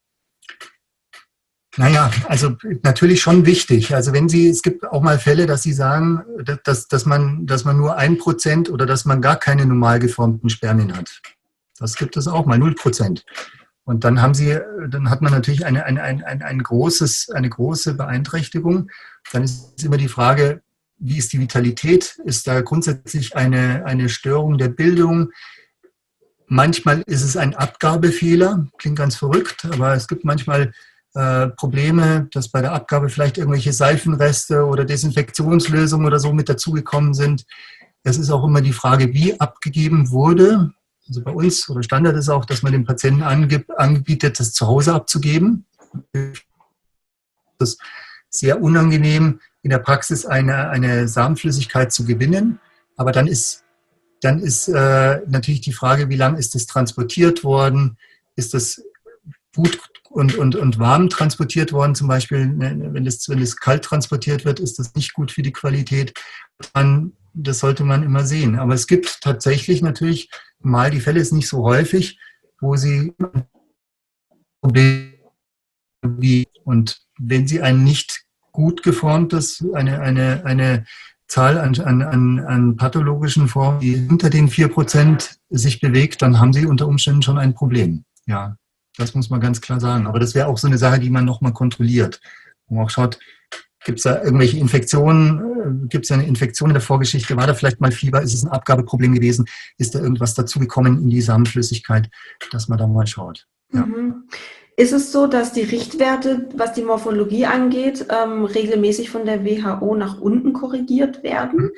Naja, also natürlich schon wichtig. Also es gibt auch mal Fälle, dass Sie sagen, dass man nur 1% oder dass man gar keine normal geformten Spermien hat. Das gibt es auch mal, 0%. Und dann hat man natürlich eine große Beeinträchtigung. Dann ist immer die Frage, wie ist die Vitalität? Ist da grundsätzlich eine Störung der Bildung? Manchmal ist es ein Abgabefehler, klingt ganz verrückt, aber es gibt manchmal Probleme, dass bei der Abgabe vielleicht irgendwelche Seifenreste oder Desinfektionslösungen oder so mit dazugekommen sind. Es ist auch immer die Frage, wie abgegeben wurde. Also bei uns oder Standard ist auch, dass man dem Patienten anbietet, das zu Hause abzugeben. Das ist sehr unangenehm, in der Praxis eine Samenflüssigkeit zu gewinnen. Aber dann ist natürlich die Frage, wie lange ist das transportiert worden? Ist das gut und warm transportiert worden? Zum Beispiel, wenn es kalt transportiert wird, ist das nicht gut für die Qualität. Das sollte man immer sehen. Aber es gibt tatsächlich natürlich mal, die Fälle ist nicht so häufig, wo sie Probleme haben. Und wenn sie ein nicht gut geformtes, eine Zahl an pathologischen Formen, die unter den 4% sich bewegt, dann haben sie unter Umständen schon ein Problem. Ja, das muss man ganz klar sagen. Aber das wäre auch so eine Sache, die man nochmal kontrolliert. Wo man auch schaut, gibt es da irgendwelche Infektionen? Gibt es eine Infektion in der Vorgeschichte? War da vielleicht mal Fieber? Ist es ein Abgabeproblem gewesen? Ist da irgendwas dazugekommen in die Samenflüssigkeit, dass man da mal schaut? Ja. Ist es so, dass die Richtwerte, was die Morphologie angeht, regelmäßig von der WHO nach unten korrigiert werden?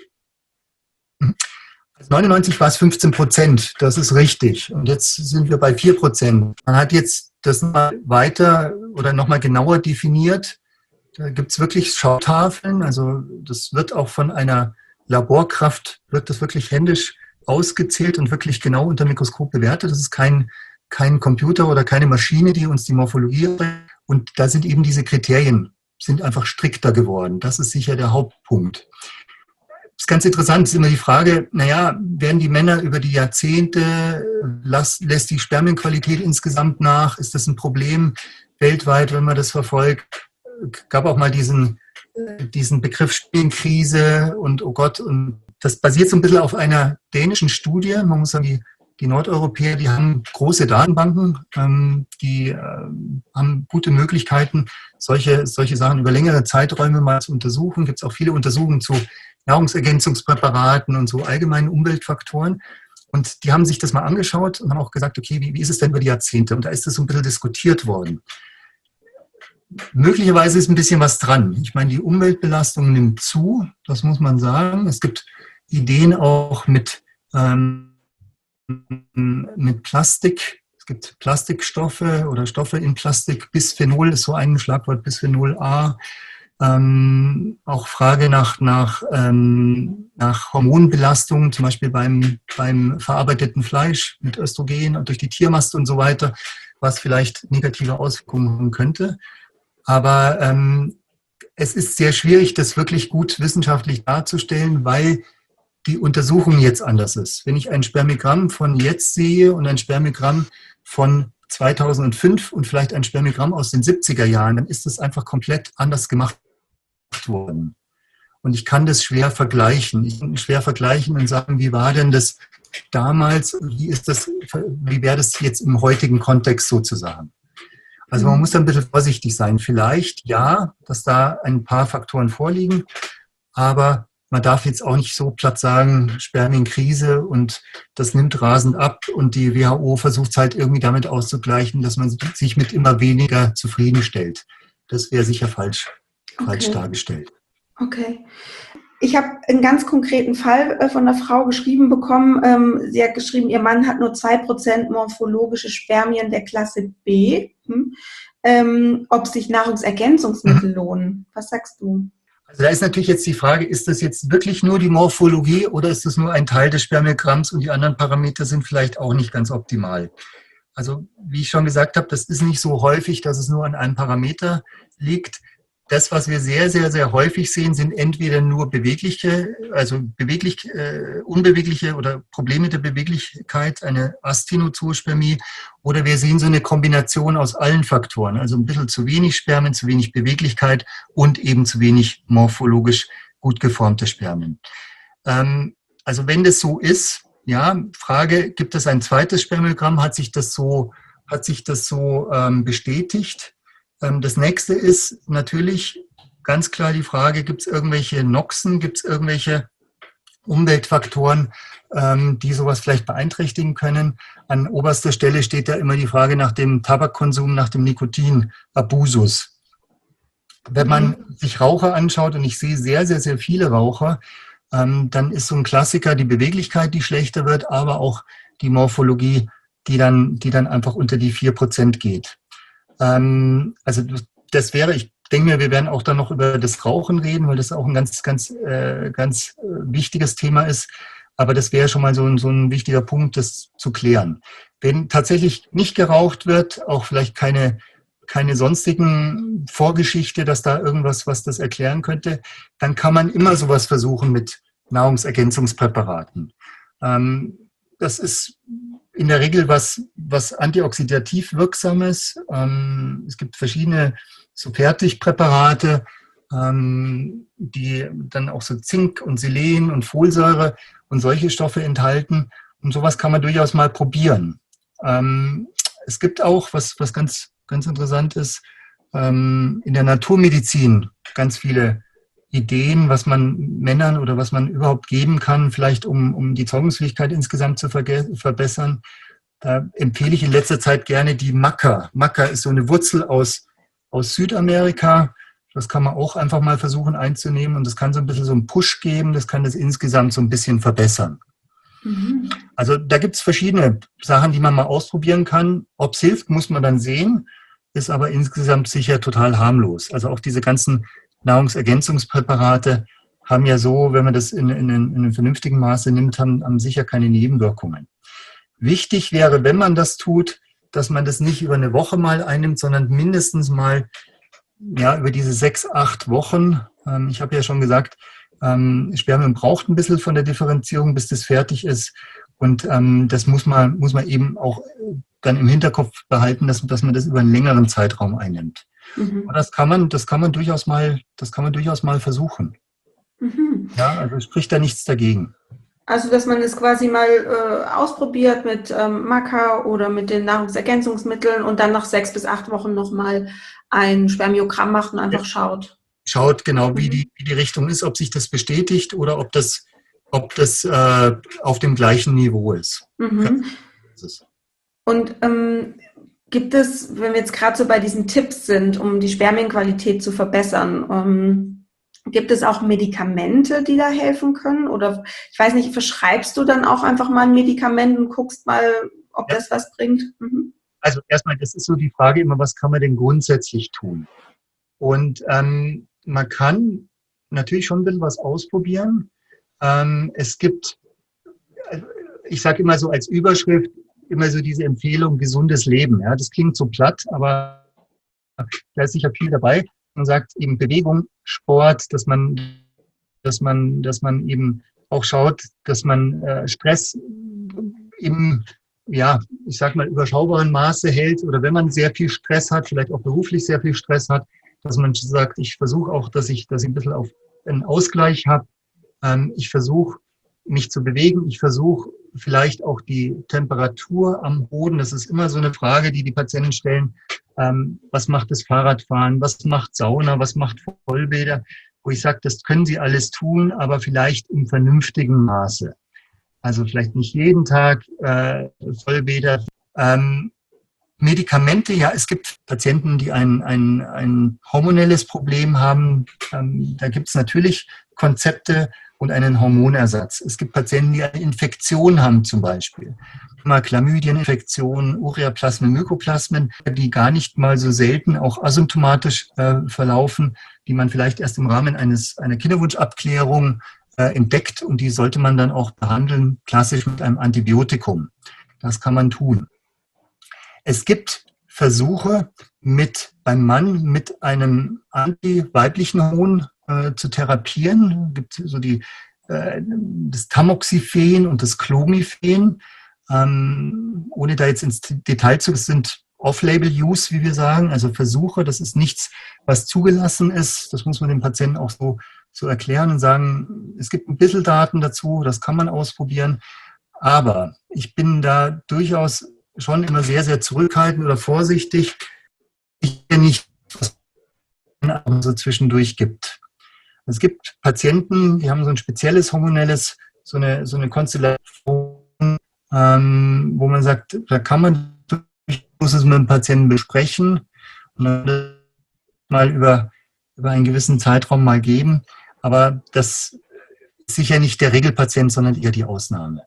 99 war es 15%, das ist richtig. Und jetzt sind wir bei 4%. Man hat jetzt das mal weiter oder nochmal genauer definiert. Da gibt es wirklich Schautafeln. Also das wird auch von einer Laborkraft, wird das wirklich händisch ausgezählt und wirklich genau unter Mikroskop bewertet. Das ist kein Computer oder keine Maschine, die uns die Morphologie bringt. Und da sind eben diese Kriterien, sind einfach strikter geworden. Das ist sicher der Hauptpunkt. ist ganz interessant, ist immer die Frage, naja, werden die Männer über die Jahrzehnte, lässt die Spermienqualität insgesamt nach? Ist das ein Problem weltweit, wenn man das verfolgt? Gab auch mal diesen Begriff Spermienkrise und oh Gott, und das basiert so ein bisschen auf einer dänischen Studie. Man muss sagen, die Nordeuropäer, die haben große Datenbanken, die haben gute Möglichkeiten, solche Sachen über längere Zeiträume mal zu untersuchen. Gibt es auch viele Untersuchungen zu Nahrungsergänzungspräparaten und so allgemeinen Umweltfaktoren. Und die haben sich das mal angeschaut und haben auch gesagt, okay, wie ist es denn über die Jahrzehnte? Und da ist das so ein bisschen diskutiert worden. Möglicherweise ist ein bisschen was dran. Ich meine, die Umweltbelastung nimmt zu, das muss man sagen. Es gibt Ideen auch mit Plastik. Es gibt Plastikstoffe oder Stoffe in Plastik. Bisphenol ist so ein Schlagwort, Bisphenol A. Auch Frage nach Hormonbelastung, zum Beispiel beim verarbeiteten Fleisch mit Östrogen und durch die Tiermast und so weiter, was vielleicht negative Auswirkungen haben könnte. Aber es ist sehr schwierig, das wirklich gut wissenschaftlich darzustellen, weil die Untersuchung jetzt anders ist. Wenn ich ein Spermiogramm von jetzt sehe und ein Spermiogramm von 2005 und vielleicht ein Spermiogramm aus den 70er Jahren, dann ist das einfach komplett anders gemacht worden. Und ich kann das schwer vergleichen. Ich kann schwer vergleichen und sagen, wie war denn das damals, wie wäre das jetzt im heutigen Kontext sozusagen? Also man muss da ein bisschen vorsichtig sein. Vielleicht ja, dass da ein paar Faktoren vorliegen, aber man darf jetzt auch nicht so platt sagen, Spermienkrise und das nimmt rasend ab und die WHO versucht es halt irgendwie damit auszugleichen, dass man sich mit immer weniger zufriedenstellt. Das wäre sicher falsch dargestellt. Okay. Ich habe einen ganz konkreten Fall von einer Frau geschrieben bekommen. Sie hat geschrieben, ihr Mann hat nur 2% morphologische Spermien der Klasse B. Ob sich Nahrungsergänzungsmittel lohnen. Was sagst du? Also da ist natürlich jetzt die Frage, ist das jetzt wirklich nur die Morphologie oder ist das nur ein Teil des Spermiogramms und die anderen Parameter sind vielleicht auch nicht ganz optimal? Also wie ich schon gesagt habe, das ist nicht so häufig, dass es nur an einem Parameter liegt. Das, was wir sehr, sehr, sehr häufig sehen, sind entweder nur unbewegliche oder Probleme der Beweglichkeit, eine Asthenozoospermie, oder wir sehen so eine Kombination aus allen Faktoren, also ein bisschen zu wenig Spermien, zu wenig Beweglichkeit und eben zu wenig morphologisch gut geformte Spermien. Also wenn das so ist, ja, Frage, gibt es ein zweites Spermiogramm, hat sich das so bestätigt? Das nächste ist natürlich ganz klar die Frage, gibt es irgendwelche Noxen, gibt es irgendwelche Umweltfaktoren, die sowas vielleicht beeinträchtigen können? An oberster Stelle steht da immer die Frage nach dem Tabakkonsum, nach dem Nikotinabusus. Wenn man sich Raucher anschaut, und ich sehe sehr, sehr, sehr viele Raucher, dann ist so ein Klassiker die Beweglichkeit, die schlechter wird, aber auch die Morphologie, die dann einfach unter die 4% geht. Also das wäre, ich denke mir, wir werden auch dann noch über das Rauchen reden, weil das auch ein ganz, ganz, ganz wichtiges Thema ist. Aber das wäre schon mal so ein wichtiger Punkt, das zu klären. Wenn tatsächlich nicht geraucht wird, auch vielleicht keine sonstigen Vorgeschichte, dass da irgendwas, was das erklären könnte, dann kann man immer sowas versuchen mit Nahrungsergänzungspräparaten. Das ist in der Regel was antioxidativ Wirksames. Es gibt verschiedene so Fertigpräparate, die dann auch so Zink und Selen und Folsäure und solche Stoffe enthalten. Und sowas kann man durchaus mal probieren. Es gibt auch, was ganz, ganz interessant ist, in der Naturmedizin ganz viele Ideen, was man Männern oder was man überhaupt geben kann, vielleicht um die Zeugungsfähigkeit insgesamt zu verbessern. Da empfehle ich in letzter Zeit gerne die Maca. Maca ist so eine Wurzel aus Südamerika. Das kann man auch einfach mal versuchen einzunehmen und das kann so ein bisschen so einen Push geben, das kann das insgesamt so ein bisschen verbessern. Mhm. Also da gibt es verschiedene Sachen, die man mal ausprobieren kann. Ob es hilft, muss man dann sehen, ist aber insgesamt sicher total harmlos. Also auch diese ganzen Nahrungsergänzungspräparate haben ja so, wenn man das in einem vernünftigen Maße nimmt, haben sicher keine Nebenwirkungen. Wichtig wäre, wenn man das tut, dass man das nicht über eine Woche mal einnimmt, sondern mindestens mal über diese 6, 8 Wochen. Ich habe ja schon gesagt, Spermium braucht ein bisschen von der Differenzierung, bis das fertig ist. Und das muss man eben auch dann im Hinterkopf behalten, dass man das über einen längeren Zeitraum einnimmt. Mhm. Und das kann man durchaus mal versuchen. Mhm. Ja, also spricht da nichts dagegen. Also, dass man es quasi mal ausprobiert mit Maca oder mit den Nahrungsergänzungsmitteln und dann nach 6 bis 8 Wochen nochmal ein Spermiogramm macht und einfach schaut. Schaut genau, wie die Richtung ist, ob sich das bestätigt oder ob das auf dem gleichen Niveau ist. Mhm. Und gibt es, wenn wir jetzt gerade so bei diesen Tipps sind, um die Spermienqualität zu verbessern, gibt es auch Medikamente, die da helfen können? Oder ich weiß nicht, verschreibst du dann auch einfach mal ein Medikament und guckst mal, ob das was bringt? Mhm. Also erstmal, das ist so die Frage immer, was kann man denn grundsätzlich tun? Und man kann natürlich schon ein bisschen was ausprobieren. Es gibt, ich sage immer so als Überschrift, immer so diese Empfehlung, gesundes Leben. Ja, das klingt so platt, aber da ist sicher viel dabei. Man sagt eben Bewegung, Sport, dass man eben auch schaut, dass man Stress im, ja, ich sag mal, überschaubaren Maße hält oder wenn man sehr viel Stress hat, vielleicht auch beruflich sehr viel Stress hat, dass man sagt, ich versuche auch, dass ich ein bisschen auf einen Ausgleich habe. Ich versuche, mich zu bewegen. Ich versuche vielleicht auch die Temperatur am Boden. Das ist immer so eine Frage, die Patienten stellen. Was macht das Fahrradfahren? Was macht Sauna? Was macht Vollbäder? Wo ich sage, das können Sie alles tun, aber vielleicht im vernünftigen Maße. Also vielleicht nicht jeden Tag Vollbäder. Medikamente, ja, es gibt Patienten, die ein hormonelles Problem haben. Da gibt es natürlich Konzepte und einen Hormonersatz. Es gibt Patienten, die eine Infektion haben zum Beispiel. Mal Chlamydieninfektionen, Ureaplasmen, Mykoplasmen, die gar nicht mal so selten auch asymptomatisch verlaufen, die man vielleicht erst im Rahmen einer Kinderwunschabklärung entdeckt und die sollte man dann auch behandeln, klassisch mit einem Antibiotikum. Das kann man tun. Es gibt Versuche beim Mann mit einem antiweiblichen Hormon zu therapieren. Es gibt so das Tamoxifen und das Clomiphen. Ohne da jetzt ins Detail zu gehen, das sind Off-Label-Use, wie wir sagen, also Versuche. Das ist nichts, was zugelassen ist. Das muss man dem Patienten auch so erklären und sagen, es gibt ein bisschen Daten dazu, das kann man ausprobieren. Aber ich bin da durchaus schon immer sehr, sehr zurückhaltend oder vorsichtig. Ich bin nicht, was es so zwischendurch gibt. Es gibt Patienten, die haben so ein spezielles hormonelles, so eine Konstellation, wo man sagt, da kann man durchaus es mit dem Patienten besprechen und dann mal über einen gewissen Zeitraum mal geben. Aber das ist sicher nicht der Regelpatient, sondern eher die Ausnahme.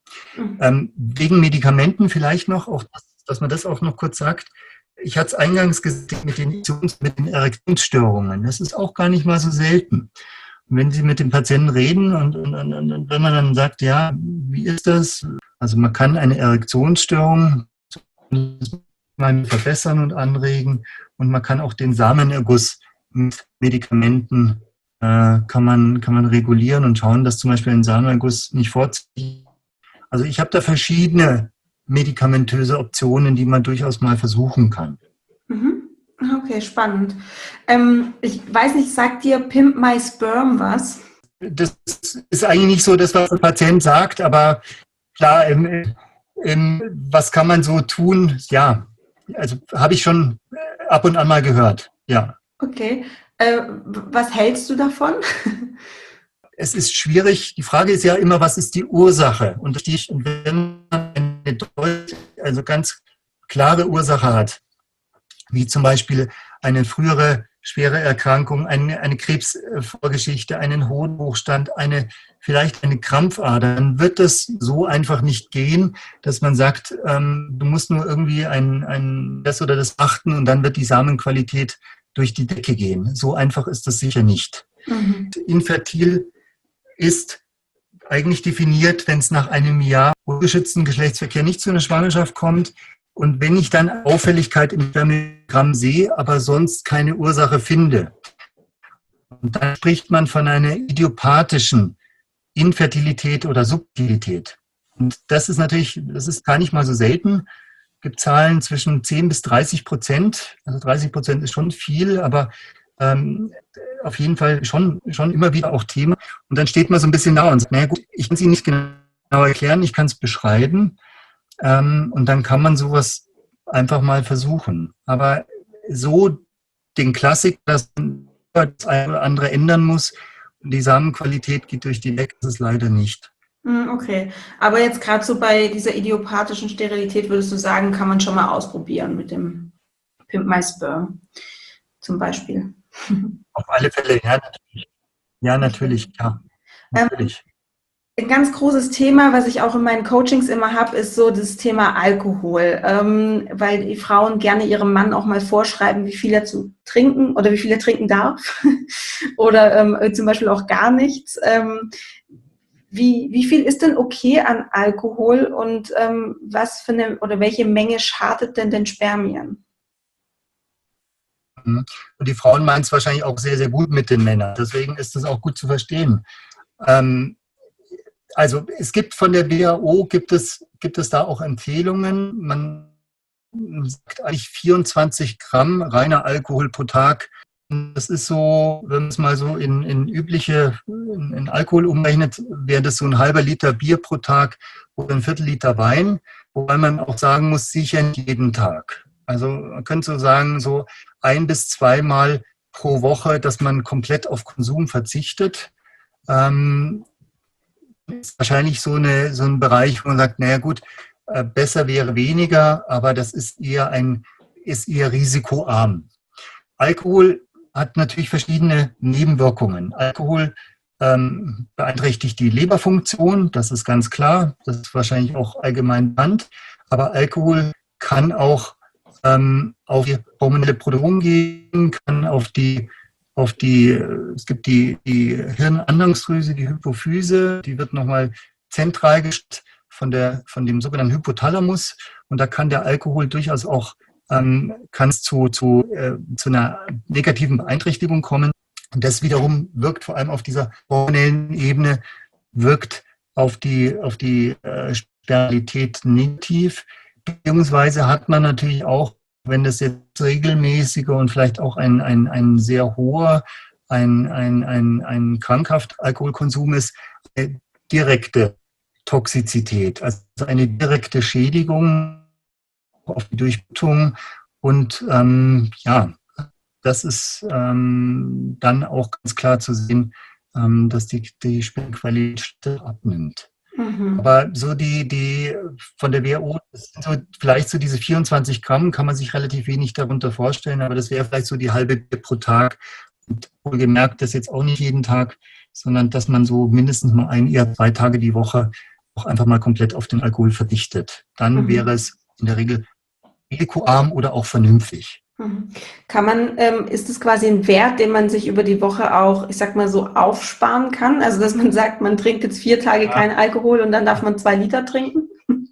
Wegen Medikamenten vielleicht noch, auch, dass man das auch noch kurz sagt. Ich hatte es eingangs gesagt mit den Erektionsstörungen. Das ist auch gar nicht mal so selten. Und wenn Sie mit dem Patienten reden und wenn man dann sagt, ja, wie ist das? Also man kann eine Erektionsstörung mal verbessern und anregen und man kann auch den Samenerguss mit Medikamenten kann man regulieren und schauen, dass zum Beispiel ein Samenerguss nicht vorzieht. Also ich habe da verschiedene medikamentöse Optionen, die man durchaus mal versuchen kann. Okay, spannend. Ich weiß nicht, sagt dir Pimp My Sperm was? Das ist eigentlich nicht so das, was der Patient sagt, aber klar, was kann man so tun? Ja, also habe ich schon ab und an mal gehört, ja. Okay, was hältst du davon? Es ist schwierig. Die Frage ist ja immer, was ist die Ursache? Und wenn man eine ganz klare Ursache hat, wie zum Beispiel eine frühere schwere Erkrankung, eine Krebsvorgeschichte, einen Hodenhochstand, vielleicht eine Krampfader, dann wird das so einfach nicht gehen, dass man sagt, du musst nur irgendwie das oder das achten und dann wird die Samenqualität durch die Decke gehen. So einfach ist das sicher nicht. Infertil ist eigentlich definiert, wenn es nach einem Jahr ungeschützten Geschlechtsverkehr nicht zu einer Schwangerschaft kommt und wenn ich dann Auffälligkeit im Spermiogramm sehe, aber sonst keine Ursache finde. Und dann spricht man von einer idiopathischen Infertilität oder Subtilität. Und das ist gar nicht mal so selten. Es gibt Zahlen zwischen 10-30%. Also 30% ist schon viel, aber auf jeden Fall schon immer wieder auch Thema. Und dann steht man so ein bisschen da und sagt, naja gut, ich kann es Ihnen nicht genau erklären, ich kann es beschreiben. Und dann kann man sowas einfach mal versuchen. Aber so den Klassik, dass man das eine oder andere ändern muss, und die Samenqualität geht durch die Decke, das ist leider nicht. Okay, aber jetzt gerade so bei dieser idiopathischen Sterilität würdest du sagen, kann man schon mal ausprobieren mit dem Pimp My Sperm zum Beispiel. Auf alle Fälle, ja, natürlich. Ja, natürlich, ja. Natürlich. Ein ganz großes Thema, was ich auch in meinen Coachings immer habe, ist so das Thema Alkohol, weil die Frauen gerne ihrem Mann auch mal vorschreiben, wie viel er zu trinken oder wie viel er trinken darf oder zum Beispiel auch gar nichts. Wie viel ist denn okay an Alkohol und was für eine oder welche Menge schadet denn den Spermien? Und die Frauen meinen es wahrscheinlich auch sehr, sehr gut mit den Männern. Deswegen ist das auch gut zu verstehen. Also es gibt von der WHO, gibt es da auch Empfehlungen. Man sagt eigentlich 24 Gramm reiner Alkohol pro Tag. Das ist so, wenn man es mal so in Alkohol umrechnet, wäre das so ein halber Liter Bier pro Tag oder ein Viertel-Liter Wein. Wobei man auch sagen muss, sicher nicht jeden Tag. Also man könnte so sagen, so 1- bis 2-mal pro Woche, dass man komplett auf Konsum verzichtet. Ist wahrscheinlich so ein Bereich, wo man sagt, naja gut, besser wäre weniger, aber das ist eher risikoarm. Alkohol hat natürlich verschiedene Nebenwirkungen. Alkohol beeinträchtigt die Leberfunktion, das ist ganz klar, das ist wahrscheinlich auch allgemein bekannt, aber Alkohol kann auch auf die hormonelle Produktion gehen, kann es gibt die Hirnanhangsdrüse, die Hypophyse, die wird nochmal zentral gesteuert von dem sogenannten Hypothalamus und da kann der Alkohol durchaus auch kann es zu einer negativen Beeinträchtigung kommen. Und das wiederum wirkt vor allem auf dieser hormonellen Ebene, wirkt auf die Sterilität negativ. Beziehungsweise hat man natürlich auch, wenn das jetzt regelmäßiger und vielleicht auch ein sehr hoher, ein krankhaft Alkoholkonsum ist, eine direkte Toxizität, also eine direkte Schädigung auf die Durchblutung und das ist dann auch ganz klar zu sehen, dass die Spermqualität abnimmt. Mhm. Aber so die von der WHO, das sind so vielleicht so diese 24 Gramm, kann man sich relativ wenig darunter vorstellen, aber das wäre vielleicht so die halbe Bier pro Tag. Und wohlgemerkt, das jetzt auch nicht jeden Tag, sondern dass man so mindestens mal 1, eher 2 Tage die Woche auch einfach mal komplett auf den Alkohol verzichtet. Dann wäre es in der Regel risikoarm oder auch vernünftig. Ist es quasi ein Wert, den man sich über die Woche auch, ich sag mal so, aufsparen kann? Also, dass man sagt, man trinkt jetzt 4 Tage keinen Alkohol und dann darf man 2 Liter trinken?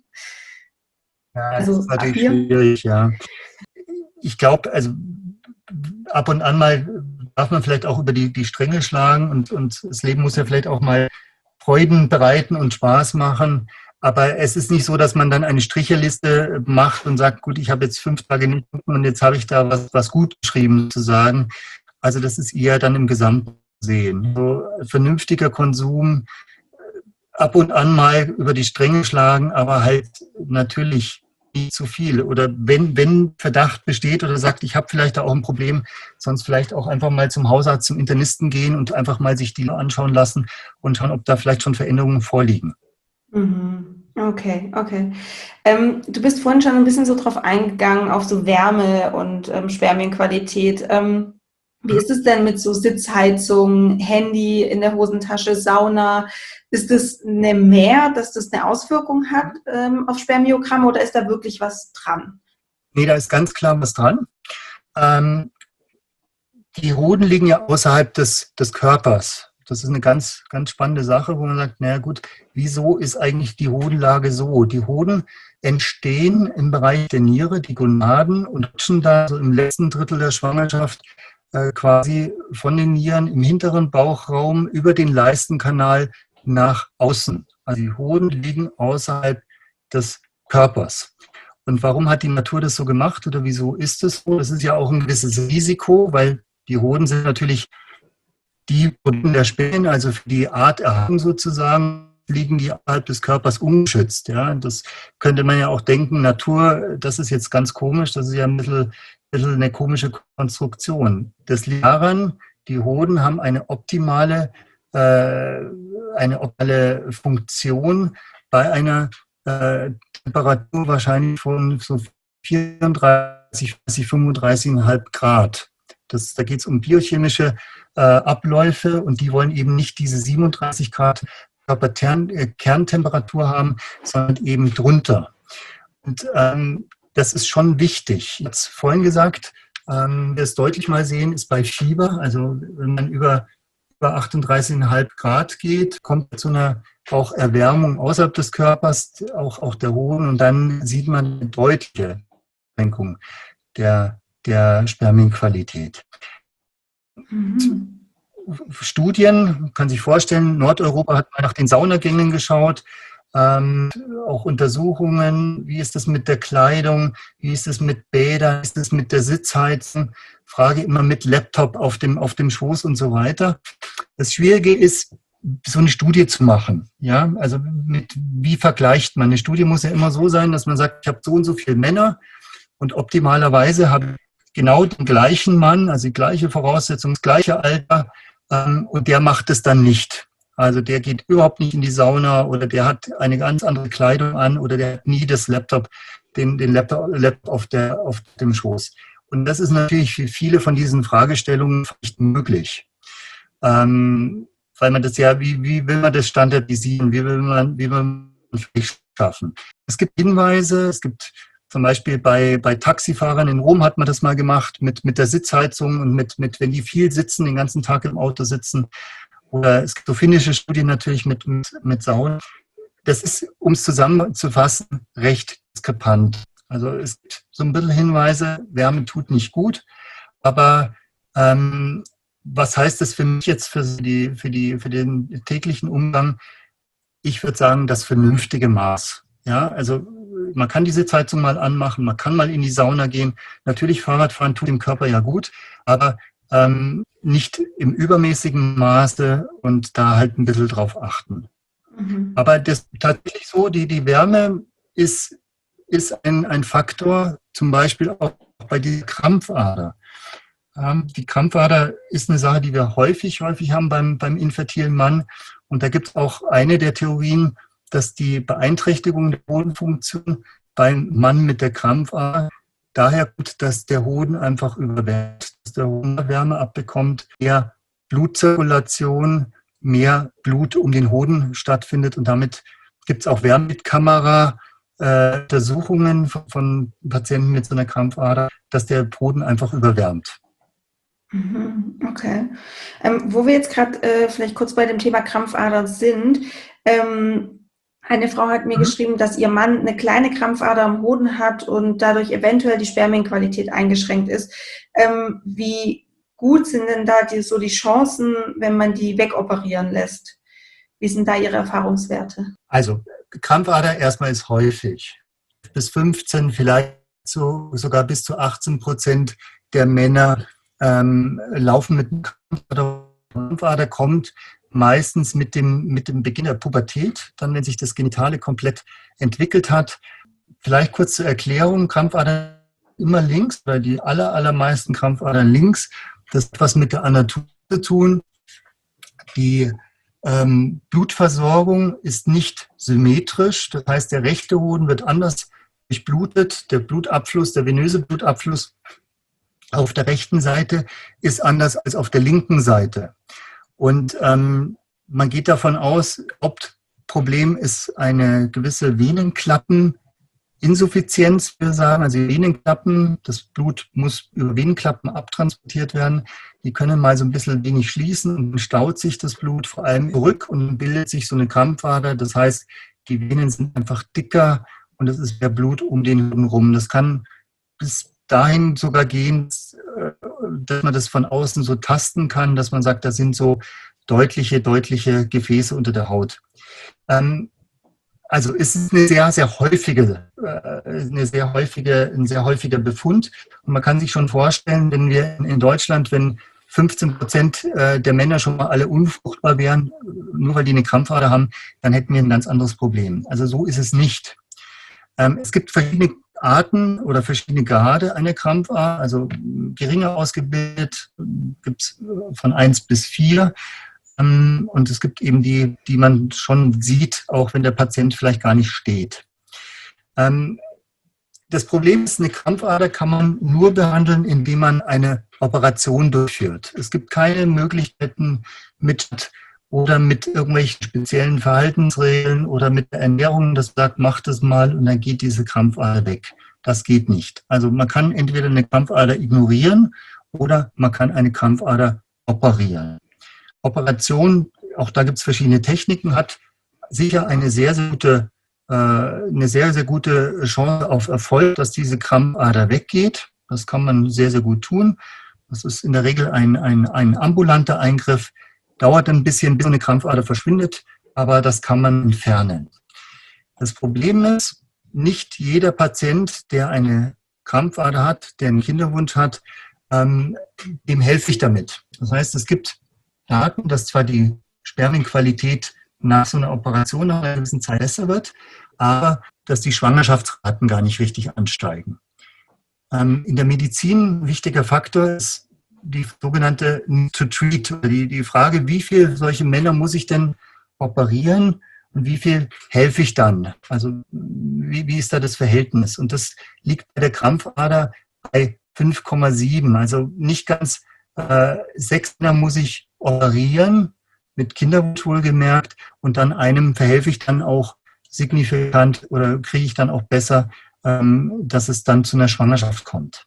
Ja, das ist natürlich schwierig, ja. Ich glaube, also ab und an mal darf man vielleicht auch über die Stränge schlagen und das Leben muss ja vielleicht auch mal Freuden bereiten und Spaß machen. Aber es ist nicht so, dass man dann eine Stricherliste macht und sagt, gut, ich habe jetzt 5 Tage nicht und jetzt habe ich da was gut geschrieben sozusagen. Also das ist eher dann im Gesamten sehen. So vernünftiger Konsum, ab und an mal über die Stränge schlagen, aber halt natürlich nicht zu viel. Oder wenn Verdacht besteht oder sagt, ich habe vielleicht da auch ein Problem, sonst vielleicht auch einfach mal zum Hausarzt, zum Internisten gehen und einfach mal sich die anschauen lassen und schauen, ob da vielleicht schon Veränderungen vorliegen. Okay. Du bist vorhin schon ein bisschen so drauf eingegangen, auf so Wärme und Spermienqualität. Wie ist es denn mit so Sitzheizung, Handy in der Hosentasche, Sauna? Ist das dass das eine Auswirkung hat auf Spermiogramme oder ist da wirklich was dran? Nee, da ist ganz klar was dran. Die Hoden liegen ja außerhalb des Körpers. Das ist eine ganz, ganz spannende Sache, wo man sagt, naja gut, wieso ist eigentlich die Hodenlage so? Die Hoden entstehen im Bereich der Niere, die Gonaden, und rutschen da so im letzten Drittel der Schwangerschaft quasi von den Nieren im hinteren Bauchraum über den Leistenkanal nach außen. Also die Hoden liegen außerhalb des Körpers. Und warum hat die Natur das so gemacht oder wieso ist es so? Das ist ja auch ein gewisses Risiko, weil die Hoden sind natürlich die Produkte der Spermien, also für die Arterhaltung sozusagen, liegen die außerhalb des Körpers ungeschützt. Ja? Das könnte man ja auch denken, Natur, das ist jetzt ganz komisch, das ist ja ein bisschen eine komische Konstruktion. Das liegt daran, die Hoden haben eine optimale Funktion bei einer Temperatur wahrscheinlich von so 34, 35,5 Grad. Da geht es um biochemische Abläufe und die wollen eben nicht diese 37 Grad Kerntemperatur haben, sondern eben drunter. Und das ist schon wichtig. Jetzt vorhin gesagt, wir es deutlich mal sehen, ist bei Fieber, also wenn man über 38,5 Grad geht, kommt zu einer auch Erwärmung außerhalb des Körpers, auch der Hoden, und dann sieht man eine deutliche Senkung der Spermienqualität. Mhm. Studien, man kann sich vorstellen, Nordeuropa hat mal nach den Saunagängen geschaut, auch Untersuchungen, wie ist das mit der Kleidung, wie ist es mit Bädern, wie ist es mit der Sitzheizung, Frage immer mit Laptop auf dem Schoß und so weiter. Das Schwierige ist, so eine Studie zu machen. Ja, also wie vergleicht man? Eine Studie muss ja immer so sein, dass man sagt, ich habe so und so viele Männer und optimalerweise habe ich genau den gleichen Mann, also die gleiche Voraussetzung, das gleiche Alter, und der macht es dann nicht. Also der geht überhaupt nicht in die Sauna oder der hat eine ganz andere Kleidung an oder der hat nie den Laptop auf dem Schoß. Und das ist natürlich für viele von diesen Fragestellungen nicht möglich. Weil man das ja, wie will man das standardisieren, wie will man es schaffen? Es gibt Hinweise, es gibt zum Beispiel bei Taxifahrern in Rom hat man das mal gemacht mit der Sitzheizung und mit wenn die viel sitzen, den ganzen Tag im Auto sitzen. Oder es gibt so finnische Studien natürlich mit Sauna. Das ist, um es zusammenzufassen, recht diskrepant. Also es gibt so ein bisschen Hinweise, Wärme tut nicht gut, aber was heißt das für mich jetzt für den täglichen Umgang? Ich würde sagen, das vernünftige Maß. Ja, also man kann die Sitzheizung mal anmachen, man kann mal in die Sauna gehen. Natürlich, Fahrradfahren tut dem Körper ja gut, aber nicht im übermäßigen Maße und da halt ein bisschen drauf achten. Mhm. Aber das ist tatsächlich so, die Wärme ist ein Faktor, zum Beispiel auch bei dieser Krampfader. Die Krampfader ist eine Sache, die wir häufig haben beim infertilen Mann. Und da gibt es auch eine der Theorien, dass die Beeinträchtigung der Hodenfunktion beim Mann mit der Krampfader daher kommt, dass der Hoden einfach überwärmt, dass der Hoden Wärme abbekommt, mehr Blutzirkulation, mehr Blut um den Hoden stattfindet. Und damit gibt es auch Wärmekamera Untersuchungen von Patienten mit so einer Krampfader, dass der Hoden einfach überwärmt. Okay. Wo wir jetzt gerade vielleicht kurz bei dem Thema Krampfader sind, eine Frau hat mir geschrieben, dass ihr Mann eine kleine Krampfader am Hoden hat und dadurch eventuell die Spermienqualität eingeschränkt ist. Wie gut sind denn da die Chancen, wenn man die wegoperieren lässt? Wie sind da Ihre Erfahrungswerte? Also Krampfader erstmal ist häufig. Bis 15, vielleicht sogar bis zu 18% der Männer laufen mit Krampfader. Krampfader kommt meistens mit dem Beginn der Pubertät, dann wenn sich das Genitale komplett entwickelt hat. Vielleicht kurz zur Erklärung, Krampfader immer links, weil die allermeisten Krampfadern links. Das hat was mit der Anatomie zu tun. Die Blutversorgung ist nicht symmetrisch, das heißt, der rechte Hoden wird anders durchblutet, der Blutabfluss, der venöse Blutabfluss auf der rechten Seite ist anders als auf der linken Seite. Und man geht davon aus, Hauptproblem ist eine gewisse Venenklappeninsuffizienz, wir sagen, also Venenklappen, das Blut muss über Venenklappen abtransportiert werden. Die können mal so ein bisschen wenig schließen und dann staut sich das Blut vor allem zurück und bildet sich so eine Krampfader. Das heißt, die Venen sind einfach dicker und es ist mehr Blut um den Hoden rum. Das kann bis dahin sogar gehen, dass man das von außen so tasten kann, dass man sagt, da sind so deutliche Gefäße unter der Haut. Also es ist ein sehr häufiger Befund. Und man kann sich schon vorstellen, wenn wir in Deutschland, wenn 15% der Männer schon mal alle unfruchtbar wären, nur weil die eine Krampfader haben, dann hätten wir ein ganz anderes Problem. Also so ist es nicht. Es gibt verschiedene Arten oder verschiedene Grade einer Krampfader, also geringer ausgebildet, gibt es von 1 bis 4. Und es gibt eben die man schon sieht, auch wenn der Patient vielleicht gar nicht steht. Das Problem ist, eine Krampfader kann man nur behandeln, indem man eine Operation durchführt. Es gibt keine Möglichkeiten mit irgendwelchen speziellen Verhaltensregeln oder mit der Ernährung, das sagt, mach das mal und dann geht diese Krampfader weg. Das geht nicht. Also man kann entweder eine Krampfader ignorieren oder man kann eine Krampfader operieren. Operation, auch da gibt es verschiedene Techniken, hat sicher eine sehr gute Chance auf Erfolg, dass diese Krampfader weggeht. Das kann man sehr gut tun. Das ist in der Regel ein ambulanter Eingriff. Dauert ein bisschen, bis eine Krampfader verschwindet, aber das kann man entfernen. Das Problem ist, nicht jeder Patient, der eine Krampfader hat, der einen Kinderwunsch hat, dem helfe ich damit. Das heißt, es gibt Daten, dass zwar die Spermienqualität nach so einer Operation nach einer gewissen Zeit besser wird, aber dass die Schwangerschaftsraten gar nicht richtig ansteigen. In der Medizin ein wichtiger Faktor ist die sogenannte Need to Treat, die Frage, wie viele solche Männer muss ich denn operieren und wie viel helfe ich dann? Also wie ist da das Verhältnis? Und das liegt bei der Krampfader bei 5,7, also nicht ganz 6 Männer muss ich operieren, mit Kinderwunsch wohlgemerkt, und dann einem verhelfe ich dann auch signifikant oder kriege ich dann auch besser, dass es dann zu einer Schwangerschaft kommt.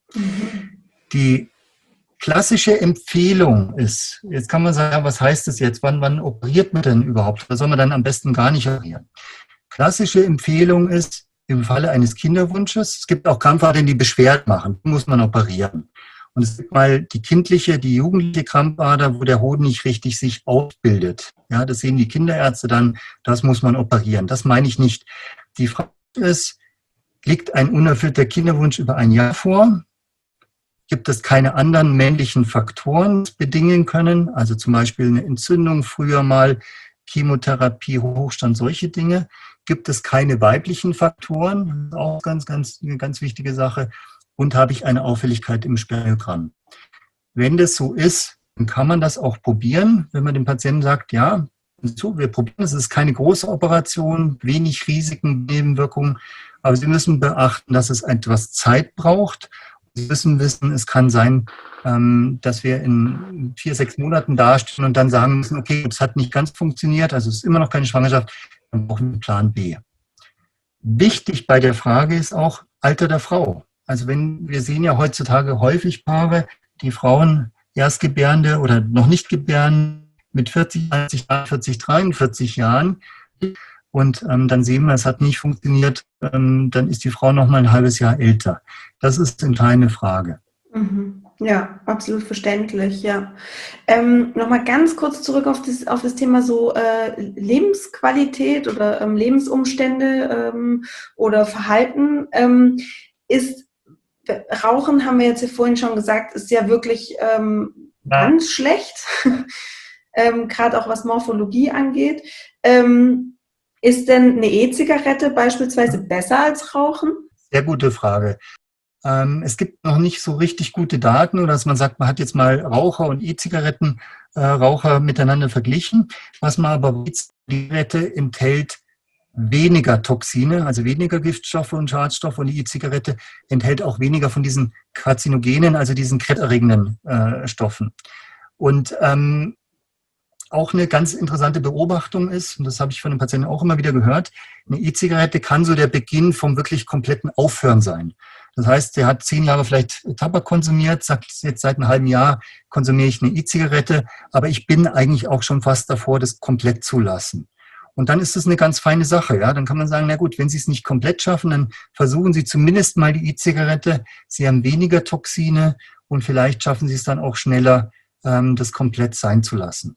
Die klassische Empfehlung ist, jetzt kann man sagen, was heißt das jetzt, wann operiert man denn überhaupt? Da soll man dann am besten gar nicht operieren. Klassische Empfehlung ist, im Falle eines Kinderwunsches, es gibt auch Krampfadern, die Beschwerden machen, muss man operieren. Und es gibt mal die jugendliche Krampfader, wo der Hoden nicht richtig sich ausbildet. Ja, das sehen die Kinderärzte dann, das muss man operieren. Das meine ich nicht. Die Frage ist, liegt ein unerfüllter Kinderwunsch über ein Jahr vor? Gibt es keine anderen männlichen Faktoren, die bedingen können? Also zum Beispiel eine Entzündung, früher mal Chemotherapie, Hochstand, solche Dinge. Gibt es keine weiblichen Faktoren? Das ist auch eine ganz wichtige Sache. Und habe ich eine Auffälligkeit im Spermiogramm? Wenn das so ist, dann kann man das auch probieren, wenn man dem Patienten sagt, ja, so, wir probieren es, ist keine große Operation, wenig Risiken, Nebenwirkungen, aber Sie müssen beachten, dass es etwas Zeit braucht. Sie müssen wissen, es kann sein, dass wir in 4-6 Monaten dastehen und dann sagen müssen, okay, es hat nicht ganz funktioniert, also es ist immer noch keine Schwangerschaft, dann brauchen wir einen Plan B. Wichtig bei der Frage ist auch Alter der Frau. Also wir sehen ja heutzutage häufig Paare, die Frauen Erstgebärende oder noch nicht gebären mit 40, 43 Jahren. Und dann sehen wir, es hat nicht funktioniert, dann ist die Frau noch mal ein halbes Jahr älter. Das ist eine kleine Frage. Ja, absolut verständlich, ja. Nochmal ganz kurz zurück auf das Thema so Lebensqualität oder Lebensumstände oder Verhalten. Rauchen, haben wir jetzt ja vorhin schon gesagt, ist ja wirklich ganz schlecht, gerade auch was Morphologie angeht. Ist denn eine E-Zigarette beispielsweise besser als Rauchen? Sehr gute Frage. Es gibt noch nicht so richtig gute Daten, oder dass man sagt, man hat jetzt mal Raucher und E-Zigarettenraucher miteinander verglichen. Was man aber weiß, die Zigarette enthält weniger Toxine, also weniger Giftstoffe und Schadstoffe, und die E-Zigarette enthält auch weniger von diesen Karzinogenen, also diesen krebserregenden Stoffen. Und auch eine ganz interessante Beobachtung ist, und das habe ich von den Patienten auch immer wieder gehört, eine E-Zigarette kann so der Beginn vom wirklich kompletten Aufhören sein. Das heißt, der hat 10 Jahre vielleicht Tabak konsumiert, sagt jetzt seit einem halben Jahr konsumiere ich eine E-Zigarette, aber ich bin eigentlich auch schon fast davor, das komplett zu lassen. Und dann ist das eine ganz feine Sache. Ja? Dann kann man sagen, na gut, wenn Sie es nicht komplett schaffen, dann versuchen Sie zumindest mal die E-Zigarette. Sie haben weniger Toxine und vielleicht schaffen Sie es dann auch schneller, das komplett sein zu lassen.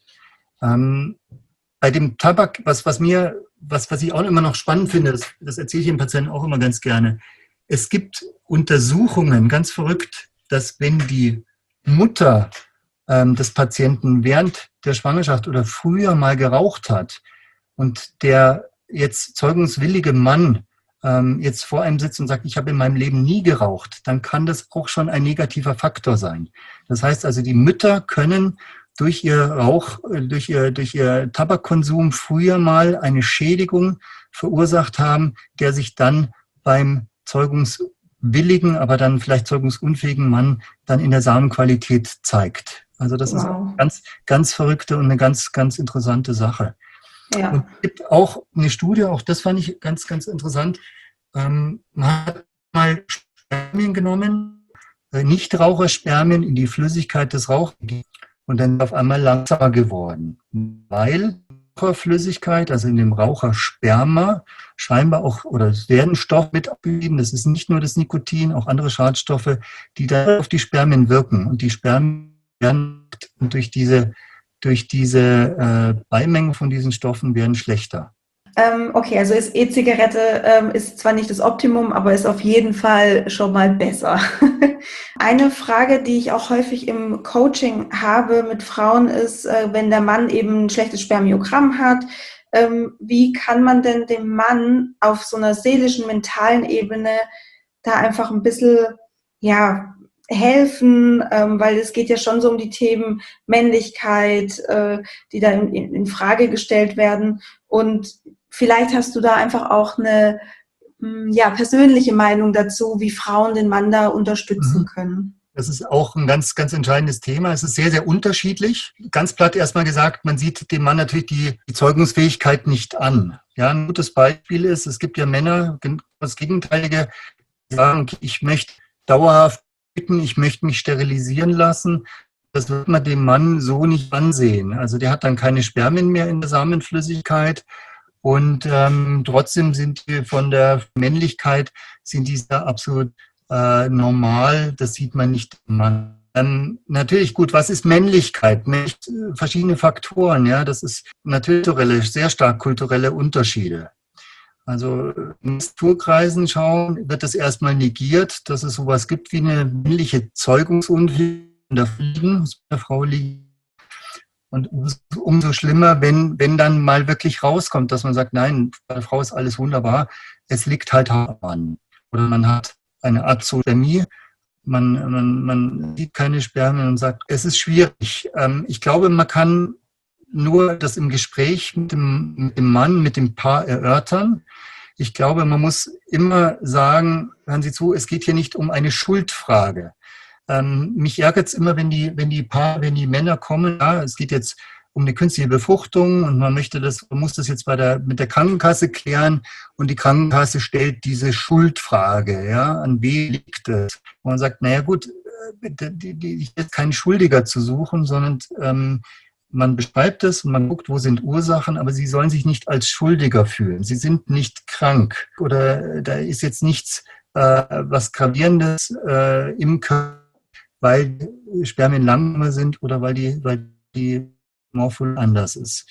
Bei dem Tabak, was ich auch immer noch spannend finde, das erzähle ich den Patienten auch immer ganz gerne. Es gibt Untersuchungen, ganz verrückt, dass wenn die Mutter des Patienten während der Schwangerschaft oder früher mal geraucht hat und der jetzt zeugungswillige Mann jetzt vor einem sitzt und sagt, ich habe in meinem Leben nie geraucht, dann kann das auch schon ein negativer Faktor sein. Das heißt also, die Mütter können durch ihr Tabakkonsum früher mal eine Schädigung verursacht haben, der sich dann beim zeugungswilligen, aber dann vielleicht zeugungsunfähigen Mann dann in der Samenqualität zeigt. Also das ist eine ganz, ganz verrückte und eine ganz, ganz interessante Sache. Ja. Und es gibt auch eine Studie, auch das fand ich ganz, ganz interessant. Man hat mal Spermien genommen, Nichtraucherspermien in die Flüssigkeit des Rauchers gegeben und dann auf einmal langsamer geworden, weil Raucherflüssigkeit, also in dem Rauchersperma, scheinbar auch, oder es werden Stoffe mit abgegeben, das ist nicht nur das Nikotin, auch andere Schadstoffe, die da auf die Spermien wirken. Und die Spermien werden durch diese Beimengen von diesen Stoffen werden schlechter. Okay, also ist E-Zigarette ist zwar nicht das Optimum, aber ist auf jeden Fall schon mal besser. Eine Frage, die ich auch häufig im Coaching habe mit Frauen ist, wenn der Mann eben ein schlechtes Spermiogramm hat, wie kann man denn dem Mann auf so einer seelischen, mentalen Ebene da einfach ein bisschen, ja, helfen, weil es geht ja schon so um die Themen Männlichkeit, die da in Frage gestellt werden. Und vielleicht hast du da einfach auch eine persönliche Meinung dazu, wie Frauen den Mann da unterstützen können. Das ist auch ein ganz, ganz entscheidendes Thema. Es ist sehr, sehr unterschiedlich. Ganz platt erstmal gesagt, man sieht dem Mann natürlich die Zeugungsfähigkeit nicht an. Ja, ein gutes Beispiel ist, es gibt ja Männer, das Gegenteilige, die sagen, ich möchte dauerhaft bitten, ich möchte mich sterilisieren lassen. Das wird man dem Mann so nicht ansehen. Also der hat dann keine Spermien mehr in der Samenflüssigkeit. Und trotzdem sind die von der Männlichkeit, sind die da absolut normal. Das sieht man nicht im Mann. Natürlich gut, was ist Männlichkeit? Verschiedene Faktoren, ja. Das ist natürlich sehr stark kulturelle Unterschiede. Also in Kulturkreisen schauen, wird das erstmal negiert, dass es sowas gibt wie eine männliche Zeugungsunfähigkeit in der Frau liegt. Und umso schlimmer, wenn dann mal wirklich rauskommt, dass man sagt, nein, bei der Frau ist alles wunderbar, es liegt halt am Mann. Oder man hat eine Azothermie, man sieht keine Spermien und sagt, es ist schwierig. Ich glaube, man kann nur das im Gespräch mit dem Mann, mit dem Paar erörtern. Ich glaube, man muss immer sagen, hören Sie zu, es geht hier nicht um eine Schuldfrage. Mich ärgert es immer, wenn die Männer kommen, ja, es geht jetzt um eine künstliche Befruchtung und man muss das jetzt mit der Krankenkasse klären und die Krankenkasse stellt diese Schuldfrage, ja, an wen liegt es? Und man sagt, naja gut, ich jetzt keinen Schuldiger zu suchen, sondern man beschreibt es und man guckt, wo sind Ursachen, aber sie sollen sich nicht als Schuldiger fühlen. Sie sind nicht krank oder da ist jetzt nichts was Gravierendes im Körper, weil Spermien langsamer sind oder weil die Morphologie anders ist.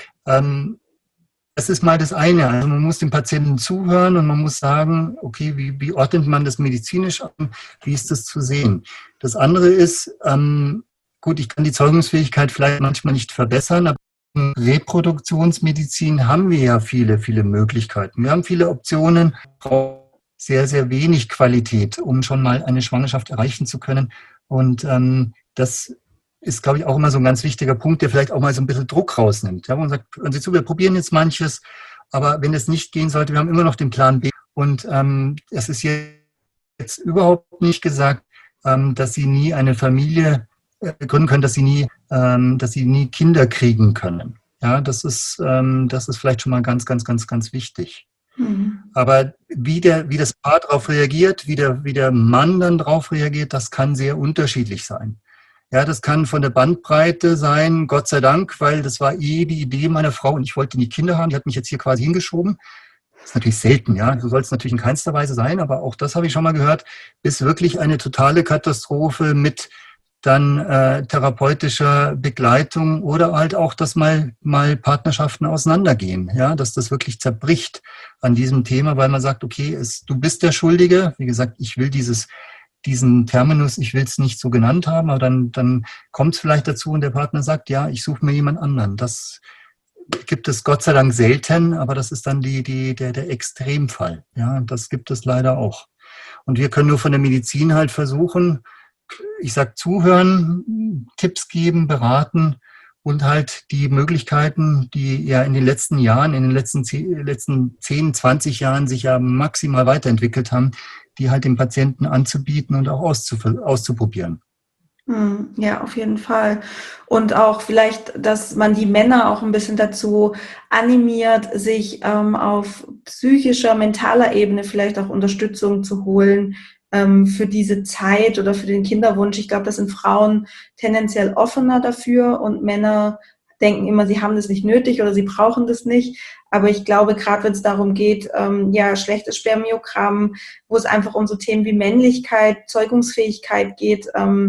Das ist mal das eine. Also man muss dem Patienten zuhören und man muss sagen, okay, wie ordnet man das medizinisch an? Wie ist das zu sehen? Das andere ist, gut, ich kann die Zeugungsfähigkeit vielleicht manchmal nicht verbessern, aber in Reproduktionsmedizin haben wir ja viele, viele Möglichkeiten. Wir haben viele Optionen, sehr, sehr wenig Qualität, um schon mal eine Schwangerschaft erreichen zu können. Und das ist, glaube ich, auch immer so ein ganz wichtiger Punkt, der vielleicht auch mal so ein bisschen Druck rausnimmt. Ja, wo man sagt, hören Sie zu, wir probieren jetzt manches, aber wenn es nicht gehen sollte, wir haben immer noch den Plan B. Und es ist jetzt überhaupt nicht gesagt, dass Sie nie eine Familie gründen können, dass Sie nie Kinder kriegen können. Ja, das ist vielleicht schon mal ganz, ganz, ganz, ganz wichtig. Aber wie das Paar darauf reagiert, wie der Mann dann darauf reagiert, das kann sehr unterschiedlich sein. Ja, das kann von der Bandbreite sein, Gott sei Dank, weil das war die Idee meiner Frau und ich wollte nie Kinder haben. Die hat mich jetzt hier quasi hingeschoben. Das ist natürlich selten, ja. So soll es natürlich in keinster Weise sein, aber auch das habe ich schon mal gehört, ist wirklich eine totale Katastrophe mit dann therapeutischer Begleitung oder halt auch, dass mal Partnerschaften auseinandergehen, ja, dass das wirklich zerbricht an diesem Thema, weil man sagt, okay, du bist der Schuldige. Wie gesagt, ich will diesen Terminus, ich will es nicht so genannt haben, aber dann kommt es vielleicht dazu und der Partner sagt, ja, ich suche mir jemand anderen. Das gibt es Gott sei Dank selten, aber das ist dann der Extremfall. Ja, das gibt es leider auch. Und wir können nur von der Medizin halt versuchen, ich sage zuhören, Tipps geben, beraten und halt die Möglichkeiten, die ja in den letzten Jahren, in den letzten 10, 20 Jahren sich ja maximal weiterentwickelt haben, die halt dem Patienten anzubieten und auch auszuprobieren. Ja, auf jeden Fall. Und auch vielleicht, dass man die Männer auch ein bisschen dazu animiert, sich auf psychischer, mentaler Ebene vielleicht auch Unterstützung zu holen für diese Zeit oder für den Kinderwunsch. Ich glaube, das sind Frauen tendenziell offener dafür und Männer denken immer, sie haben das nicht nötig oder sie brauchen das nicht. Aber ich glaube, gerade wenn es darum geht, schlechtes Spermiogramm, wo es einfach um so Themen wie Männlichkeit, Zeugungsfähigkeit geht,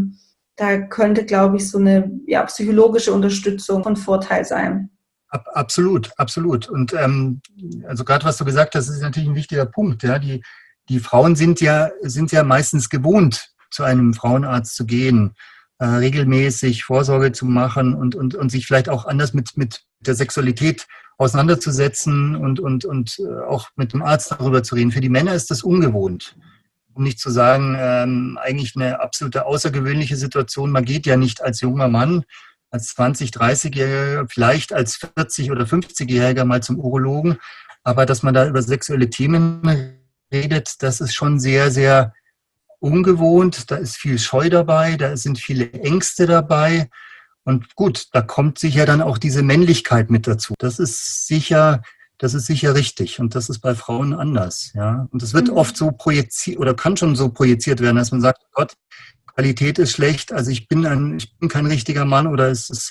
da könnte, glaube ich, so eine psychologische Unterstützung von Vorteil sein. Absolut, absolut. Und also gerade was du gesagt hast, ist natürlich ein wichtiger Punkt. Ja, die Frauen sind ja meistens gewohnt, zu einem Frauenarzt zu gehen, regelmäßig Vorsorge zu machen und sich vielleicht auch anders mit der Sexualität auseinanderzusetzen und auch mit dem Arzt darüber zu reden. Für die Männer ist das ungewohnt. Um nicht zu sagen, eigentlich eine absolute außergewöhnliche Situation. Man geht ja nicht als junger Mann, als 20-, 30-Jähriger, vielleicht als 40- oder 50-Jähriger mal zum Urologen. Aber dass man da über sexuelle Themen redet, das ist schon sehr, sehr ungewohnt. Da ist viel Scheu dabei, da sind viele Ängste dabei. Und gut, da kommt sicher dann auch diese Männlichkeit mit dazu. Das ist sicher richtig und das ist bei Frauen anders. Ja? Und es wird oft so projiziert oder kann schon so projiziert werden, dass man sagt, oh Gott, Qualität ist schlecht, also ich bin kein richtiger Mann oder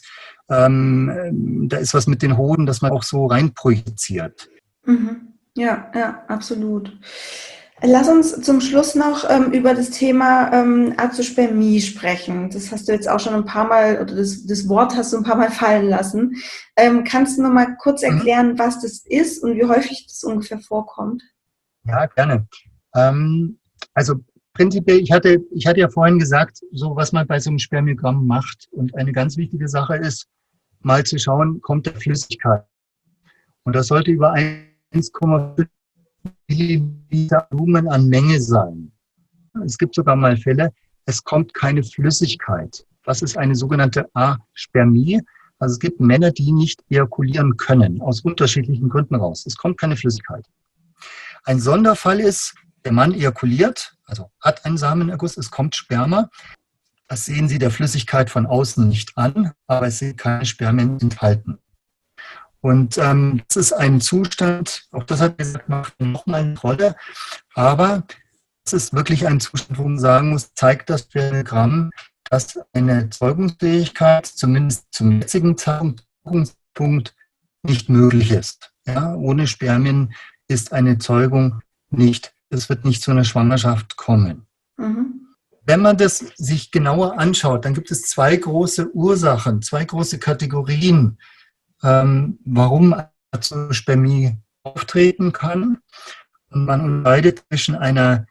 da ist was mit den Hoden, dass man auch so rein projiziert. Ja, absolut. Lass uns zum Schluss noch über das Thema Azospermie sprechen. Das hast du jetzt auch schon ein paar Mal, oder das Wort hast du ein paar Mal fallen lassen. Kannst du noch mal kurz erklären, was das ist und wie häufig das ungefähr vorkommt? Ja, gerne. Also prinzipiell, ich hatte ja vorhin gesagt, so was man bei so einem Spermiogramm macht. Und eine ganz wichtige Sache ist, mal zu schauen, kommt der Flüssigkeit. Und das sollte über 1,5 Milliliter Volumen an Menge sein. Es gibt sogar mal Fälle, es kommt keine Flüssigkeit. Das ist eine sogenannte Aspermie. Also es gibt Männer, die nicht ejakulieren können, aus unterschiedlichen Gründen raus. Es kommt keine Flüssigkeit. Ein Sonderfall ist, der Mann ejakuliert, also hat einen Samenerguss, es kommt Sperma. Das sehen Sie der Flüssigkeit von außen nicht an, aber es sind keine Spermien enthalten. Und das ist ein Zustand, auch das hat gesagt, macht nochmal eine Rolle, aber es ist wirklich ein Zustand, wo man sagen muss, zeigt das Spermiogramm, dass eine Zeugungsfähigkeit zumindest zum jetzigen Zeitpunkt nicht möglich ist. Ja, ohne Spermien ist eine Zeugung nicht, es wird nicht zu einer Schwangerschaft kommen. Wenn man das sich genauer anschaut, dann gibt es zwei große Ursachen, zwei große Kategorien, warum Azospermie auftreten kann. Und man unterscheidet zwischen einer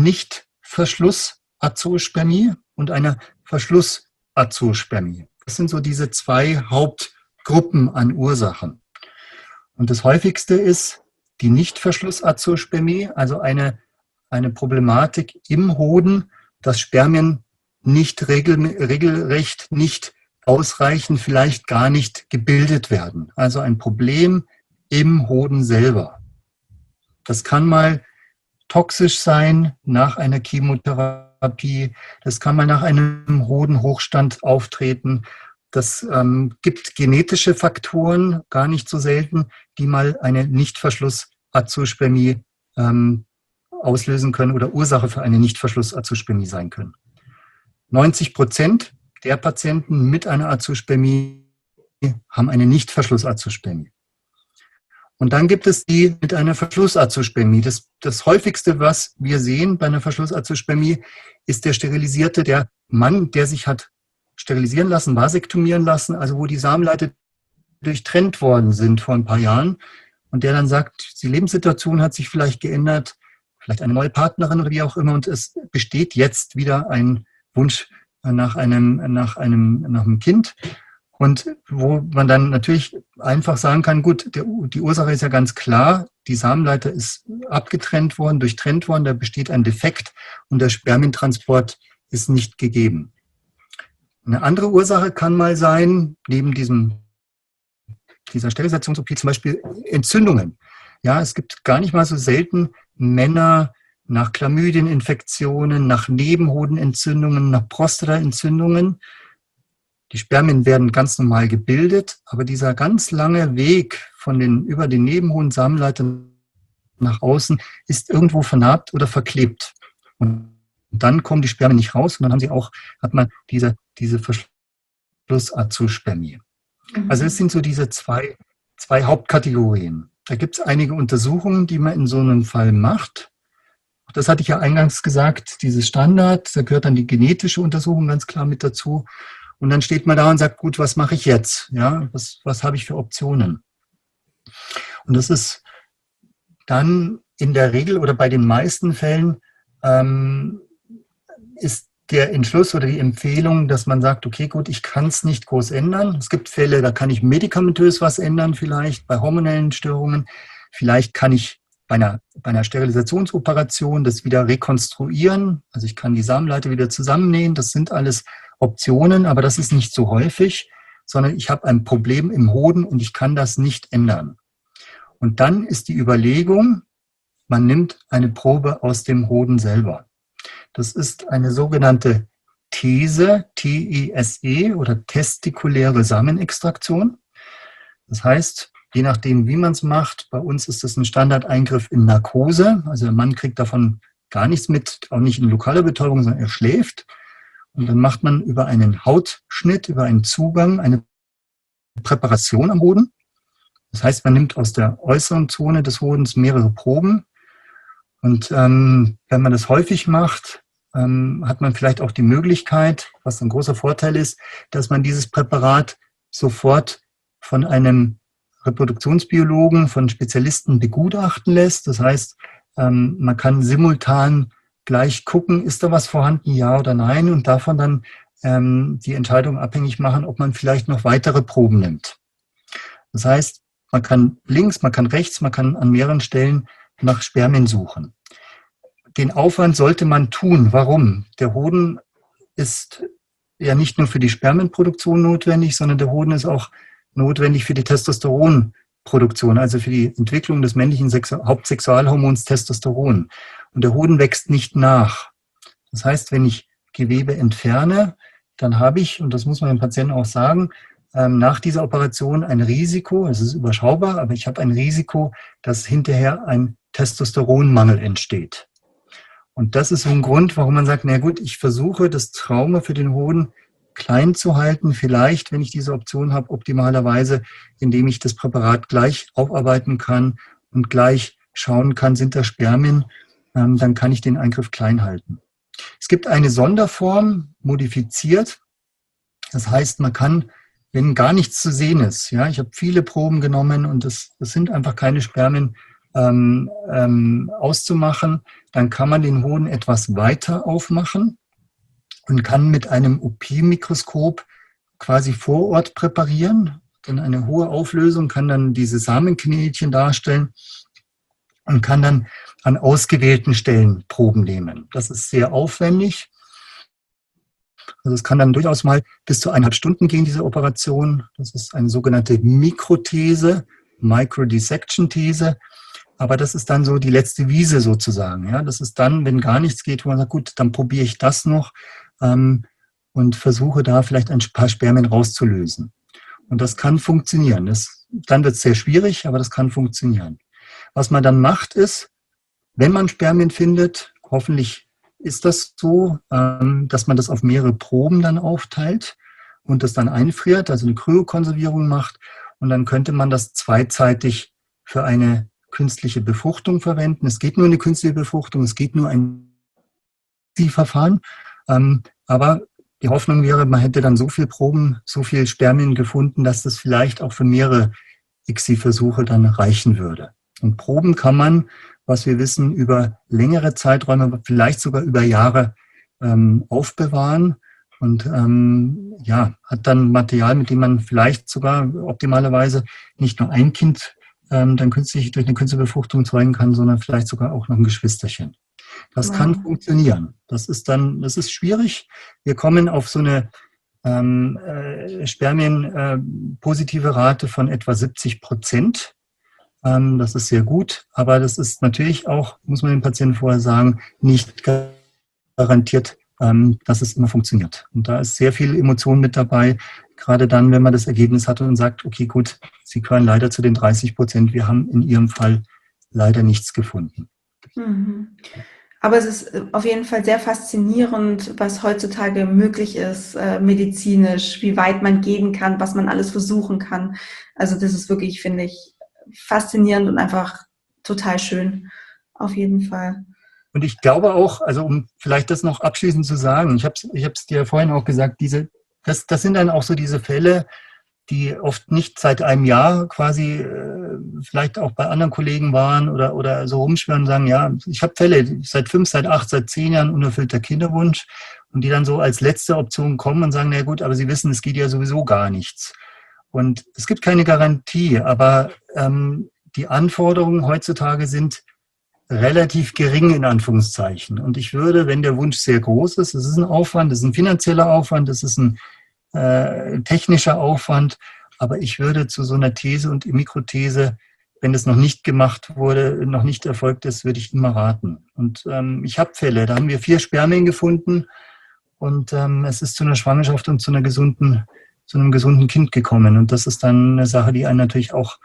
Nicht-Verschluss-Azospermie und einer Verschluss-Azospermie. Das sind so diese zwei Hauptgruppen an Ursachen. Und das häufigste ist die Nicht-Verschluss-Azospermie, also eine Problematik im Hoden, dass Spermien nicht regelrecht nicht ausreichend, vielleicht gar nicht gebildet werden. Also ein Problem im Hoden selber. Das kann mal toxisch sein nach einer Chemotherapie. Das kann mal nach einem Hodenhochstand auftreten. Das gibt genetische Faktoren, gar nicht so selten, die mal eine Nichtverschluss-Azospermie auslösen können oder Ursache für eine Nichtverschluss-Azospermie sein können. 90% der Patienten mit einer Azospermie haben eine Nicht-Verschlussazospermie. Und dann gibt es die mit einer Verschlussazospermie. Das häufigste, was wir sehen bei einer Verschlussazospermie, ist der Sterilisierte, der Mann, der sich hat sterilisieren lassen, vasektomieren lassen, also wo die Samenleiter durchtrennt worden sind vor ein paar Jahren und der dann sagt, die Lebenssituation hat sich vielleicht geändert, vielleicht eine neue Partnerin oder wie auch immer und es besteht jetzt wieder ein Wunsch nach einem Kind. Und wo man dann natürlich einfach sagen kann, gut, die Ursache ist ja ganz klar, die Samenleiter ist abgetrennt worden, durchtrennt worden, da besteht ein Defekt und der Spermientransport ist nicht gegeben. Eine andere Ursache kann mal sein, neben dieser Sterilisationsoperation zum Beispiel Entzündungen. Ja, es gibt gar nicht mal so selten Männer nach Chlamydieninfektionen, nach Nebenhodenentzündungen, nach Prostataentzündungen. Die Spermien werden ganz normal gebildet, aber dieser ganz lange Weg über den Nebenhoden Samenleiter nach außen ist irgendwo vernarbt oder verklebt. Und dann kommen die Spermien nicht raus und dann hat man diese Verschlussazospermie. Also es sind so diese zwei Hauptkategorien. Da gibt es einige Untersuchungen, die man in so einem Fall macht. Das hatte ich ja eingangs gesagt, dieses Standard, da gehört dann die genetische Untersuchung ganz klar mit dazu. Und dann steht man da und sagt, gut, was mache ich jetzt? Ja, was habe ich für Optionen? Und das ist dann in der Regel oder bei den meisten Fällen ist der Entschluss oder die Empfehlung, dass man sagt, okay, gut, ich kann es nicht groß ändern. Es gibt Fälle, da kann ich medikamentös was ändern, vielleicht bei hormonellen Störungen. Vielleicht kann ich bei einer Sterilisationsoperation das wieder rekonstruieren. Also ich kann die Samenleiter wieder zusammennähen. Das sind alles Optionen, aber das ist nicht so häufig, sondern ich habe ein Problem im Hoden und ich kann das nicht ändern. Und dann ist die Überlegung, man nimmt eine Probe aus dem Hoden selber. Das ist eine sogenannte TESE, T-E-S-E oder testikuläre Samenextraktion. Das heißt, je nachdem, wie man es macht, bei uns ist das ein Standardeingriff in Narkose. Also der Mann kriegt davon gar nichts mit, auch nicht in lokaler Betäubung, sondern er schläft. Und dann macht man über einen Hautschnitt, über einen Zugang eine Präparation am Hoden. Das heißt, man nimmt aus der äußeren Zone des Hodens mehrere Proben. Und wenn man das häufig macht, hat man vielleicht auch die Möglichkeit, was ein großer Vorteil ist, dass man dieses Präparat sofort von einem Reproduktionsbiologen, von Spezialisten begutachten lässt. Das heißt, man kann simultan gleich gucken, ist da was vorhanden, ja oder nein, und davon dann die Entscheidung abhängig machen, ob man vielleicht noch weitere Proben nimmt. Das heißt, man kann links, man kann rechts, man kann an mehreren Stellen nach Spermien suchen. Den Aufwand sollte man tun. Warum? Der Hoden ist ja nicht nur für die Spermienproduktion notwendig, sondern der Hoden ist auch notwendig für die Testosteronproduktion, also für die Entwicklung des männlichen Hauptsexualhormons Testosteron. Und der Hoden wächst nicht nach. Das heißt, wenn ich Gewebe entferne, dann habe ich, und das muss man dem Patienten auch sagen, nach dieser Operation ein Risiko, es ist überschaubar, aber ich habe ein Risiko, dass hinterher ein Testosteronmangel entsteht. Und das ist so ein Grund, warum man sagt, na gut, ich versuche das Trauma für den Hoden klein zu halten, vielleicht, wenn ich diese Option habe, optimalerweise, indem ich das Präparat gleich aufarbeiten kann und gleich schauen kann, sind da Spermien, dann kann ich den Eingriff klein halten. Es gibt eine Sonderform, modifiziert. Das heißt, man kann, wenn gar nichts zu sehen ist, ja, ich habe viele Proben genommen und das sind einfach keine Spermien auszumachen, dann kann man den Hoden etwas weiter aufmachen und kann mit einem OP-Mikroskop quasi vor Ort präparieren. Dann eine hohe Auflösung, kann dann diese Samenknädchen darstellen und kann dann an ausgewählten Stellen Proben nehmen. Das ist sehr aufwendig. Also es kann dann durchaus mal bis zu 1,5 Stunden gehen, diese Operation. Das ist eine sogenannte Mikrothese, Microdissection-These. Aber das ist dann so die letzte Wiese sozusagen. Ja, das ist dann, wenn gar nichts geht, wo man sagt, gut, dann probiere ich das noch und versuche da vielleicht ein paar Spermien rauszulösen. Und das kann funktionieren. Dann wird es sehr schwierig, aber das kann funktionieren. Was man dann macht ist, wenn man Spermien findet, hoffentlich ist das so, dass man das auf mehrere Proben dann aufteilt. und das dann einfriert, also eine Kryokonservierung macht. Und dann könnte man das zweizeitig für eine künstliche Befruchtung verwenden. Es geht nur eine künstliche Befruchtung, es geht nur ein Verfahren. Aber die Hoffnung wäre, man hätte dann so viel Proben, so viel Spermien gefunden, dass das vielleicht auch für mehrere ICSI-Versuche dann reichen würde. Und Proben kann man, was wir wissen, über längere Zeiträume, vielleicht sogar über Jahre aufbewahren und hat dann Material, mit dem man vielleicht sogar optimalerweise nicht nur ein Kind dann künstlich durch eine künstliche Befruchtung zeugen kann, sondern vielleicht sogar auch noch ein Geschwisterchen. Das kann funktionieren. Das ist schwierig. Wir kommen auf so eine Spermien-positive Rate von etwa 70%. Das ist sehr gut, aber das ist natürlich auch, muss man den Patienten vorher sagen, nicht garantiert, dass es immer funktioniert. Und da ist sehr viel Emotion mit dabei, gerade dann, wenn man das Ergebnis hat und sagt, okay, gut, Sie gehören leider zu den 30%, wir haben in Ihrem Fall leider nichts gefunden. Mhm. Aber es ist auf jeden Fall sehr faszinierend, was heutzutage möglich ist, medizinisch, wie weit man gehen kann, was man alles versuchen kann. Also das ist wirklich, finde ich, faszinierend und einfach total schön, auf jeden Fall. Und ich glaube auch, also um vielleicht das noch abschließend zu sagen, ich habe es dir vorhin auch gesagt, das sind dann auch so diese Fälle, die oft nicht seit einem Jahr quasi vielleicht auch bei anderen Kollegen waren oder so rumschwören und sagen, ja, ich habe Fälle seit 5, seit 8, seit 10 Jahren unerfüllter Kinderwunsch und die dann so als letzte Option kommen und sagen, na gut, aber Sie wissen, es geht ja sowieso gar nichts. Und es gibt keine Garantie, aber die Anforderungen heutzutage sind relativ gering in Anführungszeichen. Und ich würde, wenn der Wunsch sehr groß ist, es ist ein Aufwand, es ist ein finanzieller Aufwand, es ist ein technischer Aufwand, aber ich würde zu so einer These und Mikrothese, wenn es noch nicht gemacht wurde, noch nicht erfolgt ist, würde ich immer raten. Und ich habe Fälle, da haben wir 4 Spermien gefunden und es ist zu einer Schwangerschaft und zu einem gesunden Kind gekommen. Und das ist dann eine Sache, die einen natürlich auch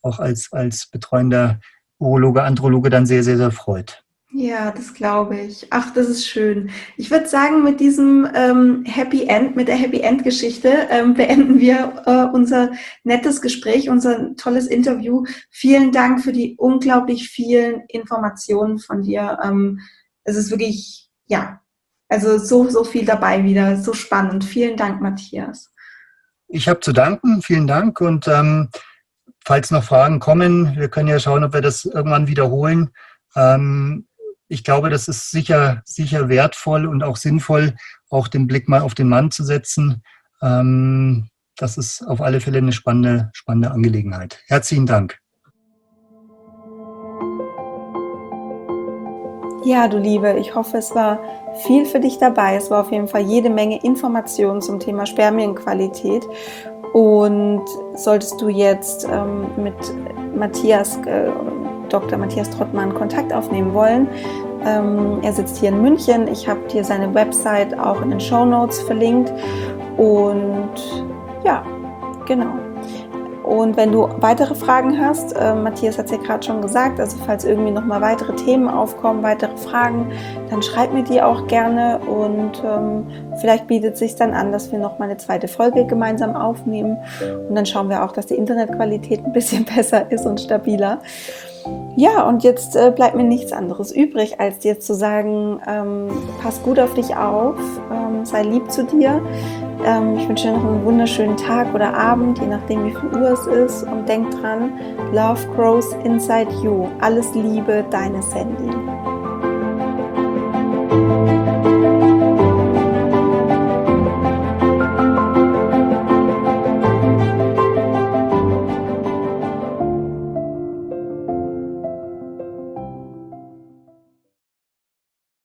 als betreuender Urologe, Androloge dann sehr, sehr, sehr freut. Ja, das glaube ich. Ach, das ist schön. Ich würde sagen, mit diesem Happy End, mit der Happy End-Geschichte beenden wir unser nettes Gespräch, unser tolles Interview. Vielen Dank für die unglaublich vielen Informationen von dir. Es ist wirklich, ja, also so viel dabei wieder, so spannend. Vielen Dank, Matthias. Ich habe zu danken, vielen Dank. Und falls noch Fragen kommen, wir können ja schauen, ob wir das irgendwann wiederholen. Ich glaube, das ist sicher wertvoll und auch sinnvoll, auch den Blick mal auf den Mann zu setzen. Das ist auf alle Fälle eine spannende Angelegenheit. Herzlichen Dank. Ja, du Liebe, ich hoffe, es war viel für dich dabei. Es war auf jeden Fall jede Menge Informationen zum Thema Spermienqualität. Und solltest du jetzt mit Matthias, Dr. Matthias Trottmann Kontakt aufnehmen wollen, er sitzt hier in München. Ich habe dir seine Website auch in den Shownotes verlinkt. Und ja, genau. Und wenn du weitere Fragen hast, Matthias hat es ja gerade schon gesagt, also falls irgendwie nochmal weitere Themen aufkommen, weitere Fragen, dann schreib mir die auch gerne und vielleicht bietet es sich dann an, dass wir nochmal eine zweite Folge gemeinsam aufnehmen und dann schauen wir auch, dass die Internetqualität ein bisschen besser ist und stabiler. Ja, und jetzt bleibt mir nichts anderes übrig, als dir zu sagen, pass gut auf dich auf, sei lieb zu dir. Ich wünsche dir noch einen wunderschönen Tag oder Abend, je nachdem wie viel Uhr es ist. Und denk dran, Love grows inside you. Alles Liebe, deine Sandy.